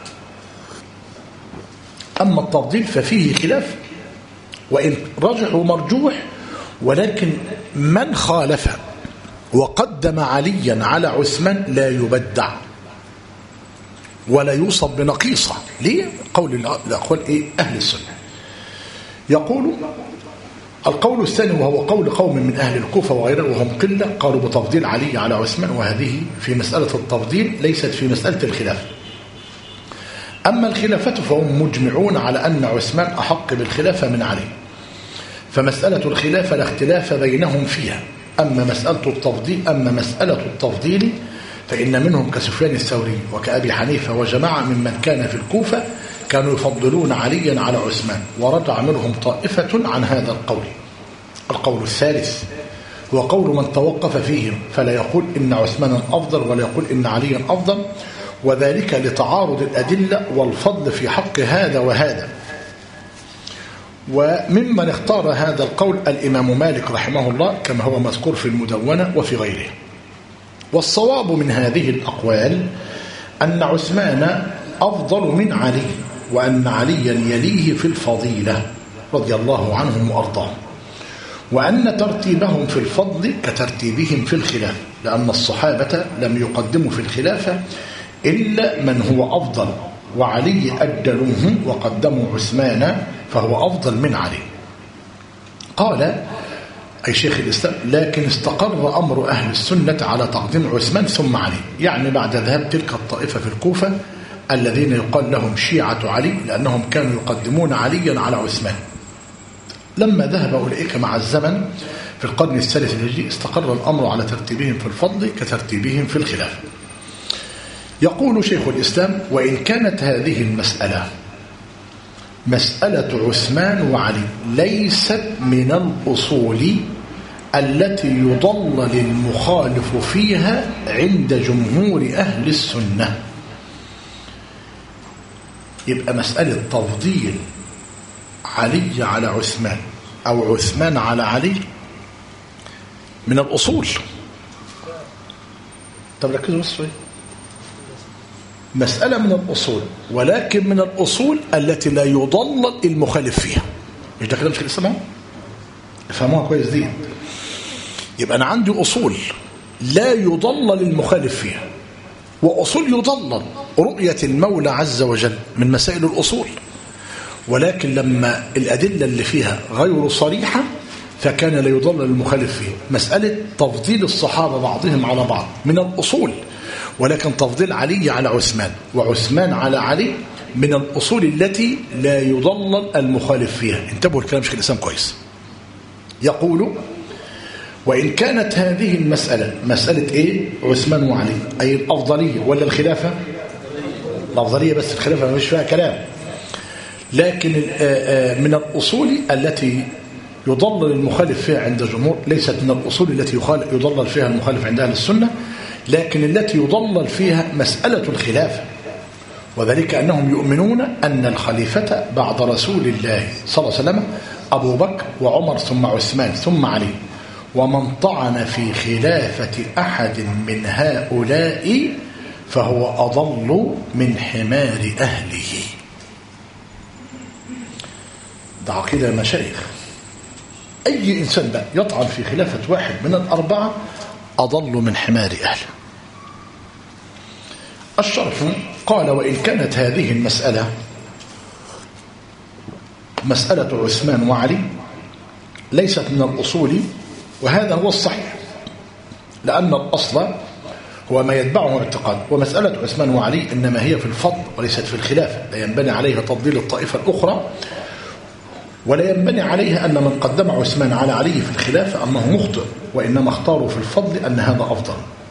أما التفضيل ففيه خلاف، وإن رجح ومرجوح، ولكن من خالف وقدم عليا على عثمان لا يبدع ولا يوصف بنقيصة. ليه؟ قول الأقوال أهل السنة. يقول القول الثاني وهو قول قوم من أهل الكوفة وغيره وهم قلة، قالوا بتفضيل علي على عثمان، وهذه في مسألة التفضيل ليست في مسألة الخلافة. أما الخلافة فهم مجمعون على أن عثمان أحق بالخلافة من علي، فمسألة الخلافة لا اختلاف بينهم فيها. أما مسألة التفضيل فإن منهم كسفيان الثوري وكأبي حنيفة وجماعة ممن كان في الكوفة كانوا يفضلون عليا على عثمان، ورجع منهم طائفة عن هذا القول. القول الثالث هو قول من توقف فيهم، فلا يقول إن عثمان أفضل ولا يقول إن عليا أفضل، وذلك لتعارض الأدلة والفضل في حق هذا وهذا. وممن اختار هذا القول الإمام مالك رحمه الله كما هو مذكور في المدونة وفي غيره. والصواب من هذه الأقوال أن عثمان أفضل من علي، وأن عليا يليه في الفضيلة رضي الله عنهم وأرضاهم، وأن ترتيبهم في الفضل كترتيبهم في الخلافة، لأن الصحابة لم يقدموا في الخلافة إلا من هو أفضل، وعلي أجلوه وقدموا عثمان فهو أفضل من علي. قال أي شيخ الإسلام: لكن استقر أمر أهل السنة على تقديم عثمان ثم علي، يعني بعد ذهاب تلك الطائفة في الكوفة الذين يقال لهم شيعة علي، لأنهم كانوا يقدمون عليا على عثمان. لما ذهب أولئك مع الزمن في القرن الثالث الهجري استقر الأمر على ترتيبهم في الفضل كترتيبهم في الخلافة. يقول شيخ الإسلام: وإن كانت هذه المسألة مسألة عثمان وعلي ليست من الأصول التي يضلل المخالف فيها عند جمهور أهل السنة. يبقى مسألة تفضيل علي على عثمان أو عثمان على علي من الأصول. طب ركزوا بس شوية. مسألة من الأصول، ولكن من الأصول التي لا يضلل المخالف فيها. مش ده كلام شيخ الإسلام؟ افهموها كويس دي. يبقى أنا عندي أصول لا يضلل المخالف فيها، وأصول يضلل. رؤية المولى عز وجل من مسائل الأصول، ولكن لما الأدلة اللي فيها غير صريحة فكان لا يضلل المخالف فيه. مسألة تفضيل الصحابة بعضهم على بعض من الأصول، ولكن تفضيل علي على عثمان وعثمان على علي من الأصول التي لا يضلل المخالف فيها. انتبهوا الكلام شيخ الإسلام كويس. يقول: وإن كانت هذه المسألة مسألة إيه؟ عثمان وعلي، أي الأفضلية ولا الخلافة؟ الأفضلية، بس الخلافة مش فيها كلام. لكن من الأصول التي يضلل المخالف فيها عند الجمهور، ليست من الأصول التي يضلل فيها المخالف عند أهل السنة، لكن التي يضلل فيها مسألة الخلافة، وذلك أنهم يؤمنون أن الخليفة بعد رسول الله صلى الله عليه وسلم أبو بكر وعمر ثم عثمان ثم علي، ومن طعن في خلافة أحد من هؤلاء فهو أضل من حمار أهله. ده عقيدة المشايخ. أي إنسان بقى يطعن في خلافة واحد من الأربعة أضل من حمار أهله. الشرح قال: وإن كانت هذه المسألة مسألة عثمان وعلي ليست من الأصول، وهذا هو الصحيح، لأن الأصل هو ما يتبعه الاعتقاد، ومسألة عثمان وعلي إنما هي في الفضل وليست في الخلافة، لا ينبني عليها تفضيل الطائفة الأخرى، ولا ينبني عليها أن من قدم عثمان على علي في الخلافة أنه مخطئ، وإنما اختاروا في الفضل أن هذا أفضل.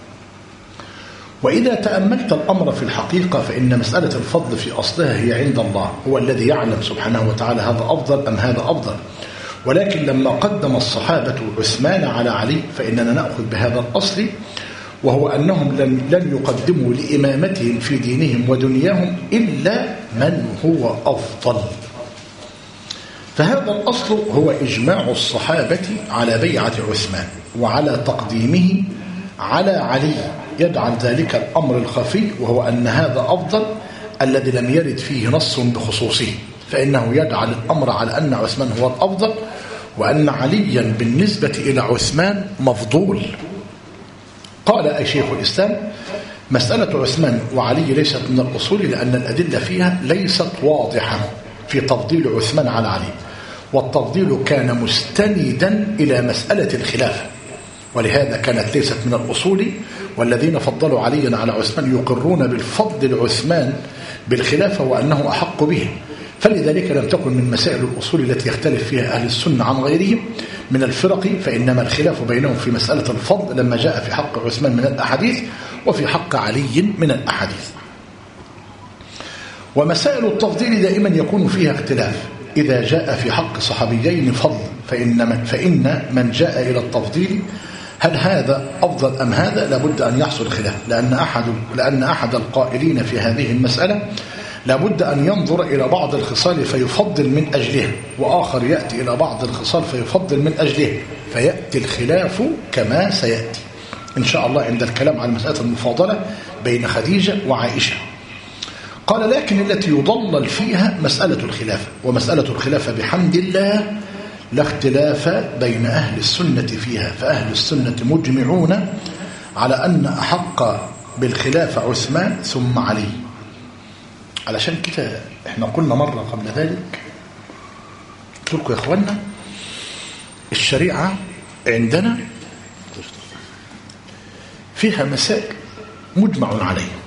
وإذا تأملت الأمر في الحقيقة فإن مسألة الفضل في أصلها هي عند الله، هو الذي يعلم سبحانه وتعالى هذا أفضل أم هذا أفضل. ولكن لما قدم الصحابة عثمان على علي فإننا نأخذ بهذا الأصل، وهو أنهم لن يقدموا لإمامتهم في دينهم ودنياهم إلا من هو أفضل. فهذا الأصل هو إجماع الصحابة على بيعة عثمان وعلى تقديمه على علي، يجعل ذلك الأمر الخفي، وهو أن هذا أفضل الذي لم يرد فيه نص بخصوصه، فإنه يجعل الأمر على أن عثمان هو الأفضل، وأن عليا بالنسبة إلى عثمان مفضول. قال أي شيخ الإسلام: مسألة عثمان وعلي ليست من الأصول، لأن الأدلة فيها ليست واضحة في تفضيل عثمان على علي، والتفضيل كان مستندا إلى مسألة الخلافة، ولهذا كانت ليست من الأصول. والذين فضلوا عليا على عثمان يقرون بالفضل عثمان بالخلافة وأنه أحق به، فلذلك لم تكن من مسائل الأصول التي يختلف فيها أهل السنة عن غيرهم من الفرق، فإنما الخلاف بينهم في مسألة الفضل لما جاء في حق عثمان من الأحاديث وفي حق علي من الأحاديث. ومسائل التفضيل دائما يكون فيها اختلاف. إذا جاء في حق صحابيين فضل فإن من جاء إلى التفضيل هل هذا أفضل أم هذا لابد أن يحصل خلاف، لأن أحد القائلين في هذه المسألة لابد أن ينظر إلى بعض الخصال فيفضل من أجلها، وآخر يأتي إلى بعض الخصال فيفضل من أجلها، فيأتي الخلاف كما سيأتي إن شاء الله عند الكلام عن مسألة المفاضلة بين خديجة وعائشة. قال لكن التي يضلل فيها مسألة الخلافة، ومسألة الخلافة بحمد الله لا اختلاف بين أهل السنة فيها، فأهل السنة مجمعون على أن أحق بالخلافة عثمان ثم علي. علشان كده احنا قلنا مرة قبل ذلك، قلت لكم يا اخوانا الشريعة عندنا فيها مسائل مجمع عليها،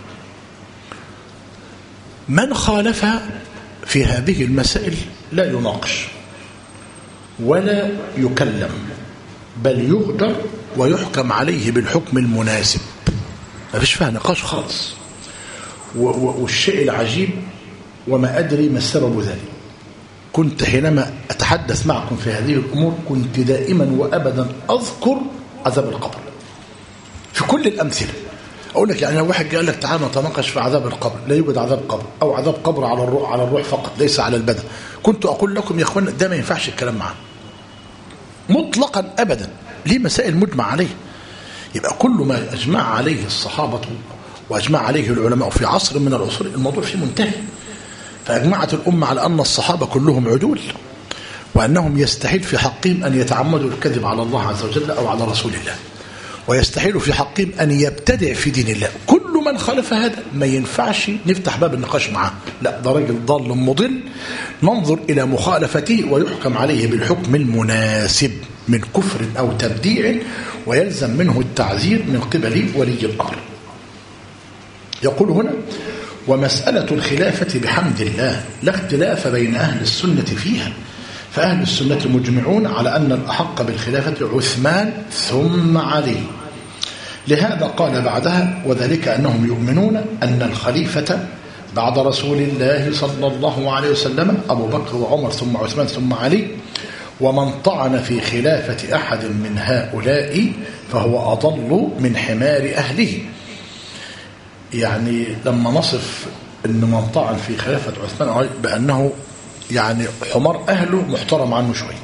من خالف في هذه المسائل لا يناقش ولا يكلم، بل يغدر ويحكم عليه بالحكم المناسب، ما فيش فيها نقاش خالص. والشيء العجيب وما أدري ما السبب ذلك، كنت حينما أتحدث معكم في هذه الأمور كنت دائما وأبدا أذكر عذاب القبر في كل الأمثلة. أقول لك يعني لو واحد قال لك تعال نتناقش في عذاب القبر، لا يوجد عذاب قبر، أو عذاب قبر على الروح فقط ليس على البدن، كنت أقول لكم يا أخوانا ده ما ينفعش الكلام معاه مطلقا أبدا، ليه مسائل مجمع عليه. يبقى كل ما أجمع عليه الصحابة وأجمع عليه العلماء في عصر من العصور الموضوع فيه منتهي. فأجمعت الأمة على أن الصحابة كلهم عدول، وأنهم يستحيل في حقهم أن يتعمدوا الكذب على الله عز وجل أو على رسول الله، ويستحيل في حقهم أن يبتدع في دين الله. كل من خالف هذا ما ينفعش نفتح باب النقاش معه، لا ده راجل ضال مضل، ننظر إلى مخالفته ويحكم عليه بالحكم المناسب من كفر أو تبديع، ويلزم منه التعزير من قبل ولي الأمر. يقول هنا ومسألة الخلافة بحمد الله لا اختلاف بين أهل السنة فيها، فأهل السنة مجمعون على أن الأحق بالخلافة عثمان ثم علي. لهذا قال بعدها وذلك أنهم يؤمنون أن الخليفة بعد رسول الله صلى الله عليه وسلم أبو بكر وعمر ثم عثمان ثم علي، ومن طعن في خلافة أحد من هؤلاء فهو أضل من حمار أهله. يعني لما نصف أن من طعن في خلافة عثمان بأنه يعني حمار أهله محترم عنه شوية،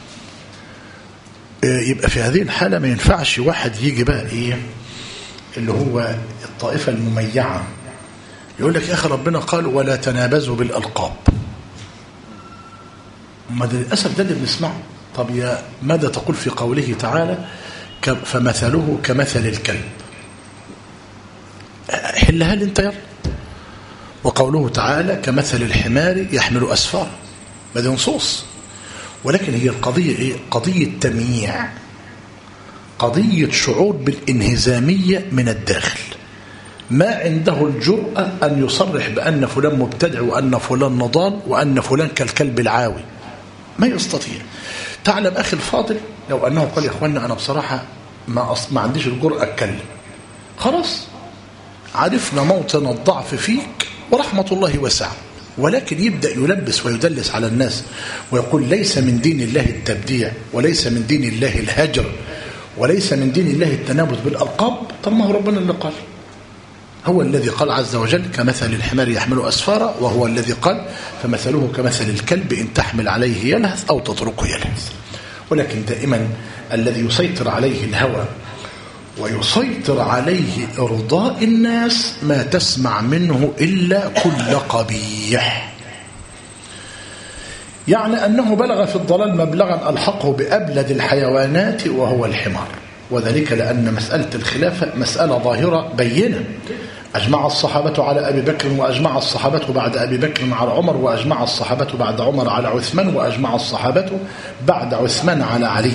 يبقى في هذه الحالة ما ينفعش واحد يجي بقى إيه اللي هو الطائفة المميعة يقول لك يا أخي ربنا قال ولا تنابزوا بالألقاب. ما ده للأسف ده اللي بنسمعه. طب يا ماذا تقول في قوله تعالى فمثله كمثل الكلب؟ حلها لي انت يلا. وقوله تعالى كمثل الحمار يحمل أسفار، ما ده نصوص، ولكن هي القضية ايه؟ قضية تمييع، قضية شعور بالانهزامية من الداخل. ما عنده الجرأة أن يصرح بأن فلان مبتدع وأن فلان نضال وأن فلان كالكلب العاوي، ما يستطيع. تعلم أخي الفاضل لو أنه قال يا أخوانا أنا بصراحة ما عنديش الجرأة أتكلم، خلاص عرفنا موطن الضعف فيك ورحمة الله واسعة، ولكن يبدأ يلبس ويدلس على الناس ويقول ليس من دين الله التبديع، وليس من دين الله الهجر، وليس من دين الله التنابذ بالألقاب. طب ما هو ربنا اللي قال، هو الذي قال عز وجل كمثل الحمار يحمل أسفارا، وهو الذي قال فمثله كمثل الكلب إن تحمل عليه يلهث أو تتركه يلهث. ولكن دائما الذي يسيطر عليه الهوى ويسيطر عليه إرضاء الناس ما تسمع منه إلا كل قبيح، يعني أنه بلغ في الضلال مبلغا ألحقه بأبلد الحيوانات وهو الحمار. وذلك لأن مسألة الخلافة مسألة ظاهرة بينة، أجمع الصحابة على أبي بكر، وأجمع الصحابة بعد أبي بكر على عمر، وأجمع الصحابة بعد عمر على عثمان، وأجمع الصحابة بعد عثمان على علي.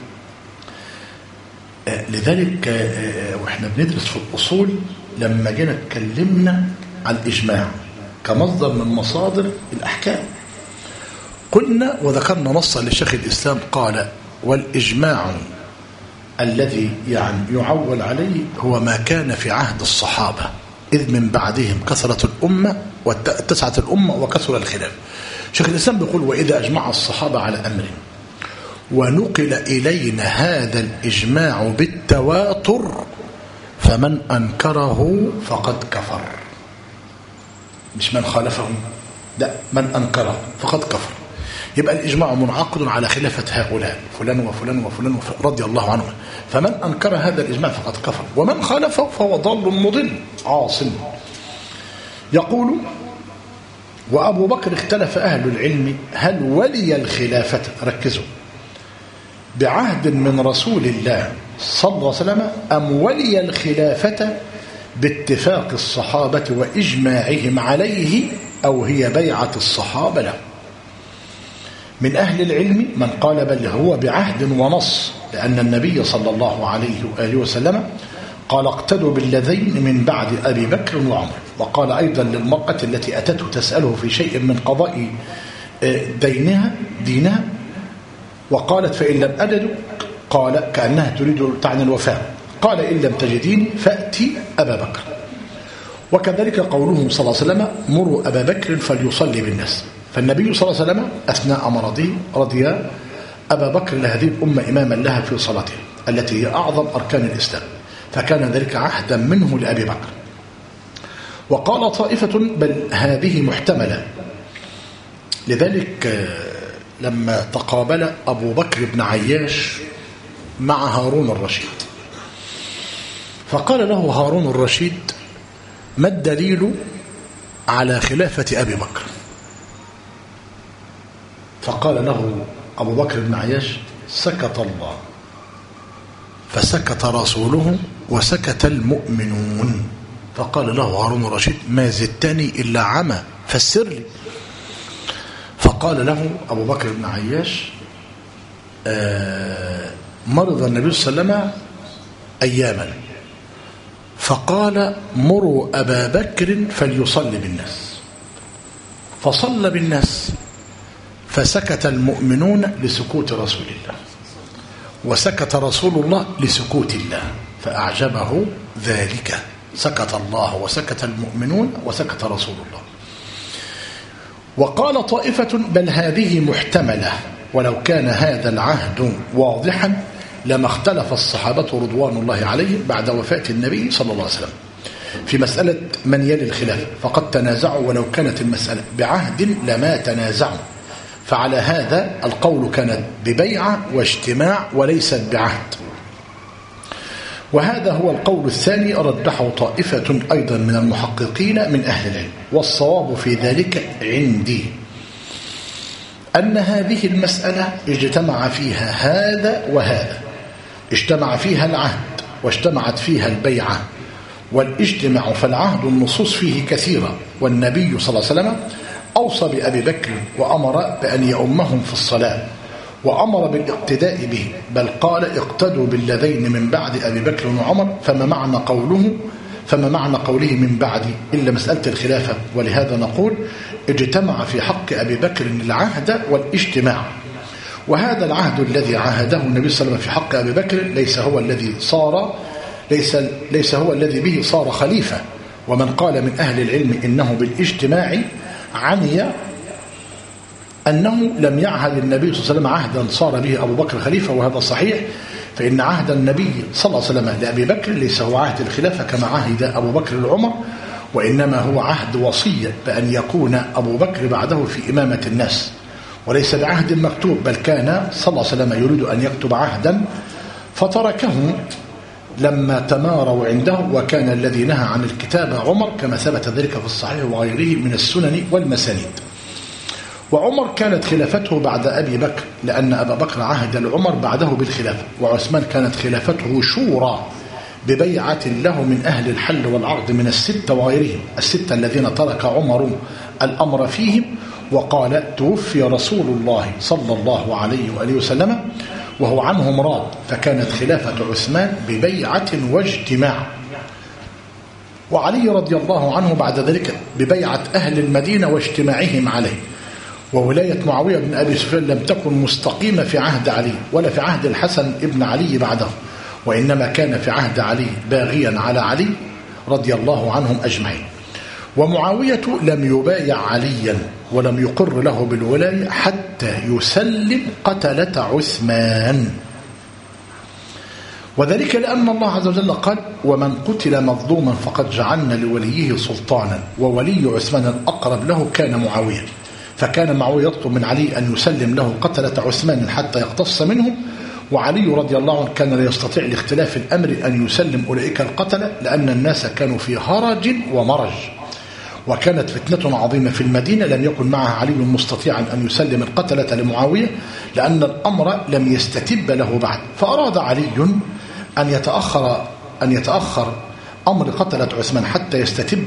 لذلك وإحنا بندرس في الأصول لما جينا اتكلمنا عن الإجماع كمصدر من مصادر الأحكام، قلنا وذكرنا نصا لشيخ الإسلام قال والإجماع الذي يعني يعول عليه هو ما كان في عهد الصحابة، إذ من بعدهم كثرة الأمة واتسعت الأمة وكثر الخلاف. شيخ الإسلام بيقول وإذا أجمع الصحابة على أمر ونقل إلينا هذا الإجماع بالتواتر فمن أنكره فقد كفر. مش من خالفهم، لا، من أنكره فقد كفر. يبقى الإجماع منعقد على خلافة هؤلاء فلان وفلان وفلان رضي الله عنهم، فمن أنكر هذا الإجماع فقد كفر، ومن خالفه فهو ضال مضل عاصم. يقول: وأبو بكر اختلف أهل العلم هل ولي الخلافة، ركزوا، بعهد من رسول الله صلى الله عليه وسلم أم ولي الخلافة باتفاق الصحابة وإجماعهم عليه، أو هي بيعة الصحابة له. من أهل العلم من قال بل هو بعهد ونص، لأن النبي صلى الله عليه وآله وسلم قال: اقتدوا بالذين من بعد أبي بكر وعمر. وقال أيضا للمرأة التي أتته تسأله في شيء من قضاء دينها وقالت: فإن لم أجد، قال كأنها تريد تعني الوفاة، قال: إن لم تجديني فأتي أبا بكر. وكذلك قوله صلى الله عليه وسلم: مروا أبا بكر فليصلي بالناس. فالنبي صلى الله عليه وسلم أثناء مرضه رضي أبا بكر لهذه الأمة إماما لها في صلاتها التي هي أعظم أركان الإسلام، فكان ذلك عهدا منه لأبي بكر. وقال طائفة بل هذه محتملة. لذلك لما تقابل أبو بكر بن عياش مع هارون الرشيد، فقال له هارون الرشيد: ما الدليل على خلافة أبي بكر؟ فقال له أبو بكر بن عياش: سكت الله فسكت رسوله وسكت المؤمنون. فقال له هارون الرشيد: ما زدتني إلا عمى، فسر لي. فقال له أبو بكر بن عياش: مرض النبي صلى الله عليه وسلم أياما، فقال: مروا أبا بكر فليصلي بالناس، فصلى بالناس، فسكت المؤمنون لسكوت رسول الله، وسكت رسول الله لسكوت الله، فأعجبه ذلك. سكت الله وسكت المؤمنون وسكت رسول الله. وقال طائفة بل هذه محتملة، ولو كان هذا العهد واضحا لما اختلف الصحابة رضوان الله عليهم بعد وفاة النبي صلى الله عليه وسلم في مسألة من يلي الخلافة، فقد تنازعوا، ولو كانت المسألة بعهد لما تنازعوا. فعلى هذا القول كانت ببيعة واجتماع وليست بعهد. وهذا هو القول الثاني رجحه طائفة أيضا من المحققين من أهل العلم. والصواب في ذلك عندي أن هذه المسألة اجتمع فيها هذا وهذا، اجتمع فيها العهد واجتمعت فيها البيعة. والاجتماع فالعهد النصوص فيه كثيرة، والنبي صلى الله عليه وسلم أوصى بأبي بكر وأمر بأن يؤمهم في الصلاة، وأمر بالاقتداء به، بل قال: اقتدوا بالذين من بعد أبي بكر وعمر. فما معنى قوله من بعد إلا مسألة الخلافة؟ ولهذا نقول اجتمع في حق أبي بكر العهد والاجتماع. وهذا العهد الذي عاهده النبي صلى الله عليه وسلم في حق أبي بكر ليس هو الذي به صار خليفة. ومن قال من أهل العلم إنه بالاجتماع عني أنه لم يعهد النبي صلى الله عليه وسلم عهدا صار به أبو بكر خليفة، وهذا صحيح، فإن عهد النبي صلى الله عليه وسلم لأبي بكر ليس هو عهد الخلافة كما عهد أبو بكر العمر، وإنما هو عهد وصية بأن يكون أبو بكر بعده في إمامة الناس، وليس بعهد مكتوب، بل كان صلى الله عليه وسلم يريد أن يكتب عهدا فتركه لما تماروا عنده، وكان الذي نهى عن الكتابة عمر كما ثبت ذلك في الصحيح وغيره من السنن والمسانيد. وعمر كانت خلافته بعد أبي بكر لأن أبا بكر عهد العمر بعده بالخلافة، وعثمان كانت خلافته شورى ببيعة له من أهل الحل والعقد من الستة وغيرهم، الستة الذين ترك عمر الأمر فيهم، وقال: توفي رسول الله صلى الله عليه وآله وسلم وهو عنهم راض، فكانت خلافة عثمان ببيعة واجتماع. وعلي رضي الله عنه بعد ذلك ببيعة أهل المدينة واجتماعهم عليه. وولاية معاوية بن أبي سفيان لم تكن مستقيمة في عهد علي ولا في عهد الحسن ابن علي بعده، وإنما كان في عهد علي باغيا على علي رضي الله عنهم أجمعين. ومعاوية لم يبايع عليا ولم يقر له بالولاية حتى يسلم قتلة عثمان. وذلك لأن الله عز وجل قال ومن قتل مظلوما فقد جعلنا لوليه سلطانا وولي عثمان الأقرب له كان معاوية، فكان معاوية يطلب من علي أن يسلم له قتلة عثمان حتى يقتص منهم، وعلي رضي الله عنه كان لا يستطيع لاختلاف الأمر أن يسلم أولئك القتلة لأن الناس كانوا في هرج ومرج، وكانت فتنة عظيمة في المدينة لم يكن معها علي مستطيعا أن يسلم القتلة لمعاوية لأن الأمر لم يستتب له بعد، فأراد علي أن يتأخر أمر قتلة عثمان حتى يستتب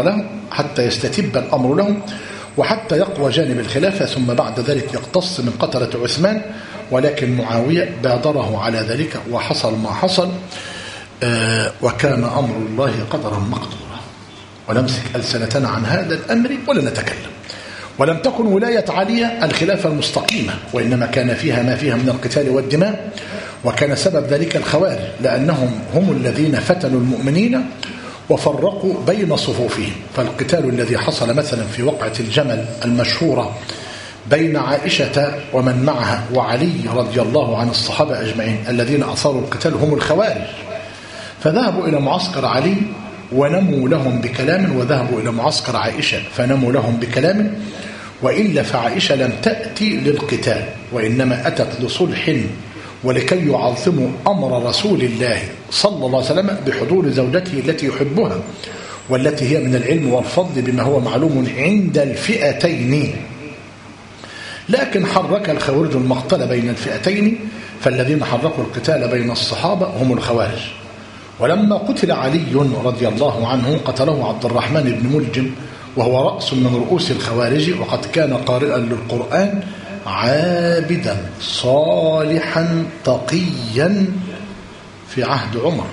الأمر له وحتى يقوى جانب الخلافة، ثم بعد ذلك يقتص من قتلة عثمان، ولكن معاوية بادره على ذلك وحصل ما حصل. وكان أمر الله قدرا مقدورا، ونمسك ألسنتنا عن هذا الأمر ولا نتكلم. ولم تكن ولاية علي الخلافة المستقيمة، وإنما كان فيها ما فيها من القتال والدماء، وكان سبب ذلك الخوارج لأنهم هم الذين فتنوا المؤمنين وفرقوا بين صفوفهم. فالقتال الذي حصل مثلا في وقعة الجمل المشهورة بين عائشة ومن معها وعلي رضي الله عن الصحابة أجمعين الذين أثاروا القتال هم الخوارج، فذهبوا إلى معسكر علي ونموا لهم بكلام، وذهبوا إلى معسكر عائشة فنموا لهم بكلام، وإلا فعائشة لم تأتي للقتال وإنما أتت لصلح ولكي يعظموا أمر رسول الله صلى الله عليه وسلم بحضور زوجته التي يحبها والتي هي من العلم والفضل بما هو معلوم عند الفئتين. لكن حرك الخوارج المقتل بين الفئتين، فالذين حركوا القتال بين الصحابة هم الخوارج. ولما قتل علي رضي الله عنه قتله عبد الرحمن بن ملجم وهو رأس من رؤوس الخوارج، وقد كان قارئا للقرآن عابدا صالحا تقيا في عهد عمر.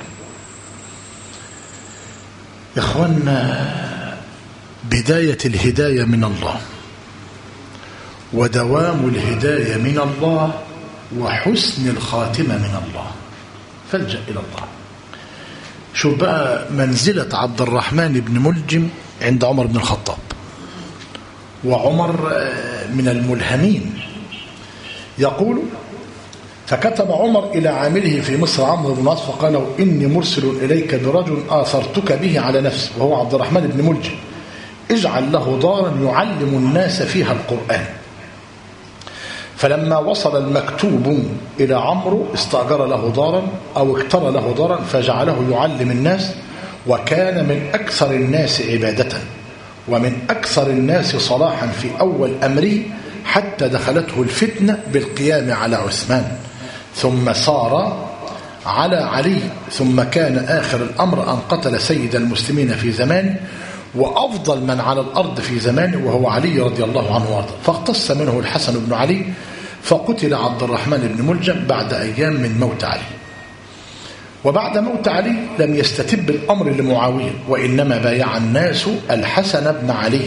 يا إخوانا، بداية الهداية من الله ودوام الهداية من الله وحسن الخاتمة من الله، فالجأ إلى الله. شوف بقى منزلة عبد الرحمن بن ملجم عند عمر بن الخطاب، وعمر من الملهمين. يقول فكتب عمر إلى عامله في مصر عمرو بن العاص فقال له إني مرسل إليك برجل آثرتك به على نفسي، وهو عبد الرحمن بن ملجم، اجعل له دارا يعلم الناس فيها القرآن. فلما وصل المكتوب إلى عمرو استأجر له دارا أو اختار له دارا فجعله يعلم الناس، وكان من أكثر الناس عبادة ومن أكثر الناس صلاحا في أول أمره، حتى دخلته الفتنة بالقيام على عثمان، ثم صار على علي، ثم كان آخر الأمر أن قتل سيد المسلمين في زمانه وأفضل من على الأرض في زمانه وهو علي رضي الله عنه وارضاه، فاقتص منه الحسن بن علي، فقتل عبد الرحمن بن ملجم بعد أيام من موت علي. وبعد موت علي لم يستتب الأمر لمعاوية، وإنما بايع الناس الحسن بن علي،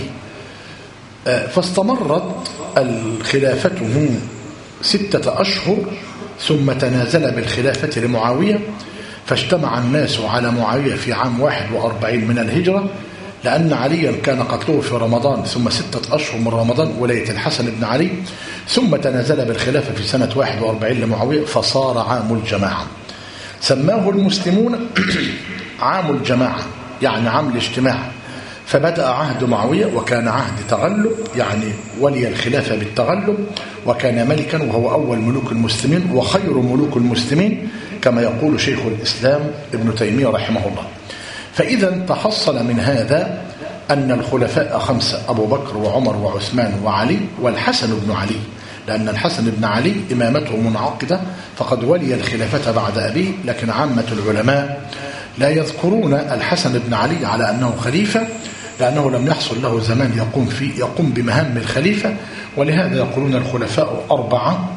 فاستمرت خلافته 6 أشهر، ثم تنازل بالخلافة لمعاوية، فاجتمع الناس على معاوية في عام 41 من الهجرة، لأن عليا كان قتله في رمضان، ثم 6 أشهر من رمضان ولاية الحسن بن علي، ثم تنازل بالخلافة في سنة 41 لمعاوية، فصار عام الجماعة. سماه المسلمون عام الجماعة، يعني عام الاجتماع. فبدأ عهد معاوية وكان عهد تغلب، يعني ولي الخلافة بالتغلب، وكان ملكا وهو أول ملوك المسلمين وخير ملوك المسلمين كما يقول شيخ الإسلام ابن تيمية رحمه الله. فإذا تحصل من هذا أن الخلفاء 5 أبو بكر وعمر وعثمان وعلي والحسن بن علي، لأن الحسن بن علي إمامته منعقدة فقد ولي الخلافة بعد أبيه، لكن عامة العلماء لا يذكرون الحسن بن علي على أنه خليفة، لأنه لم يحصل له زمان يقوم بمهام الخليفة، ولهذا يقولون الخلفاء 4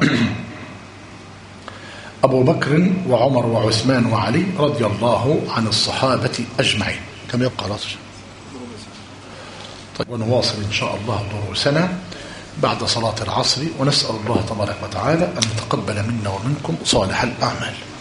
أبو بكر وعمر وعثمان وعلي رضي الله عن الصحابة أجمعين. كم يبقى رأس؟ طيب، ونواصل إن شاء الله دروسنا بعد صلاة العصر، ونسأل الله تبارك وتعالى أن يتقبل منا ومنكم صالح الأعمال.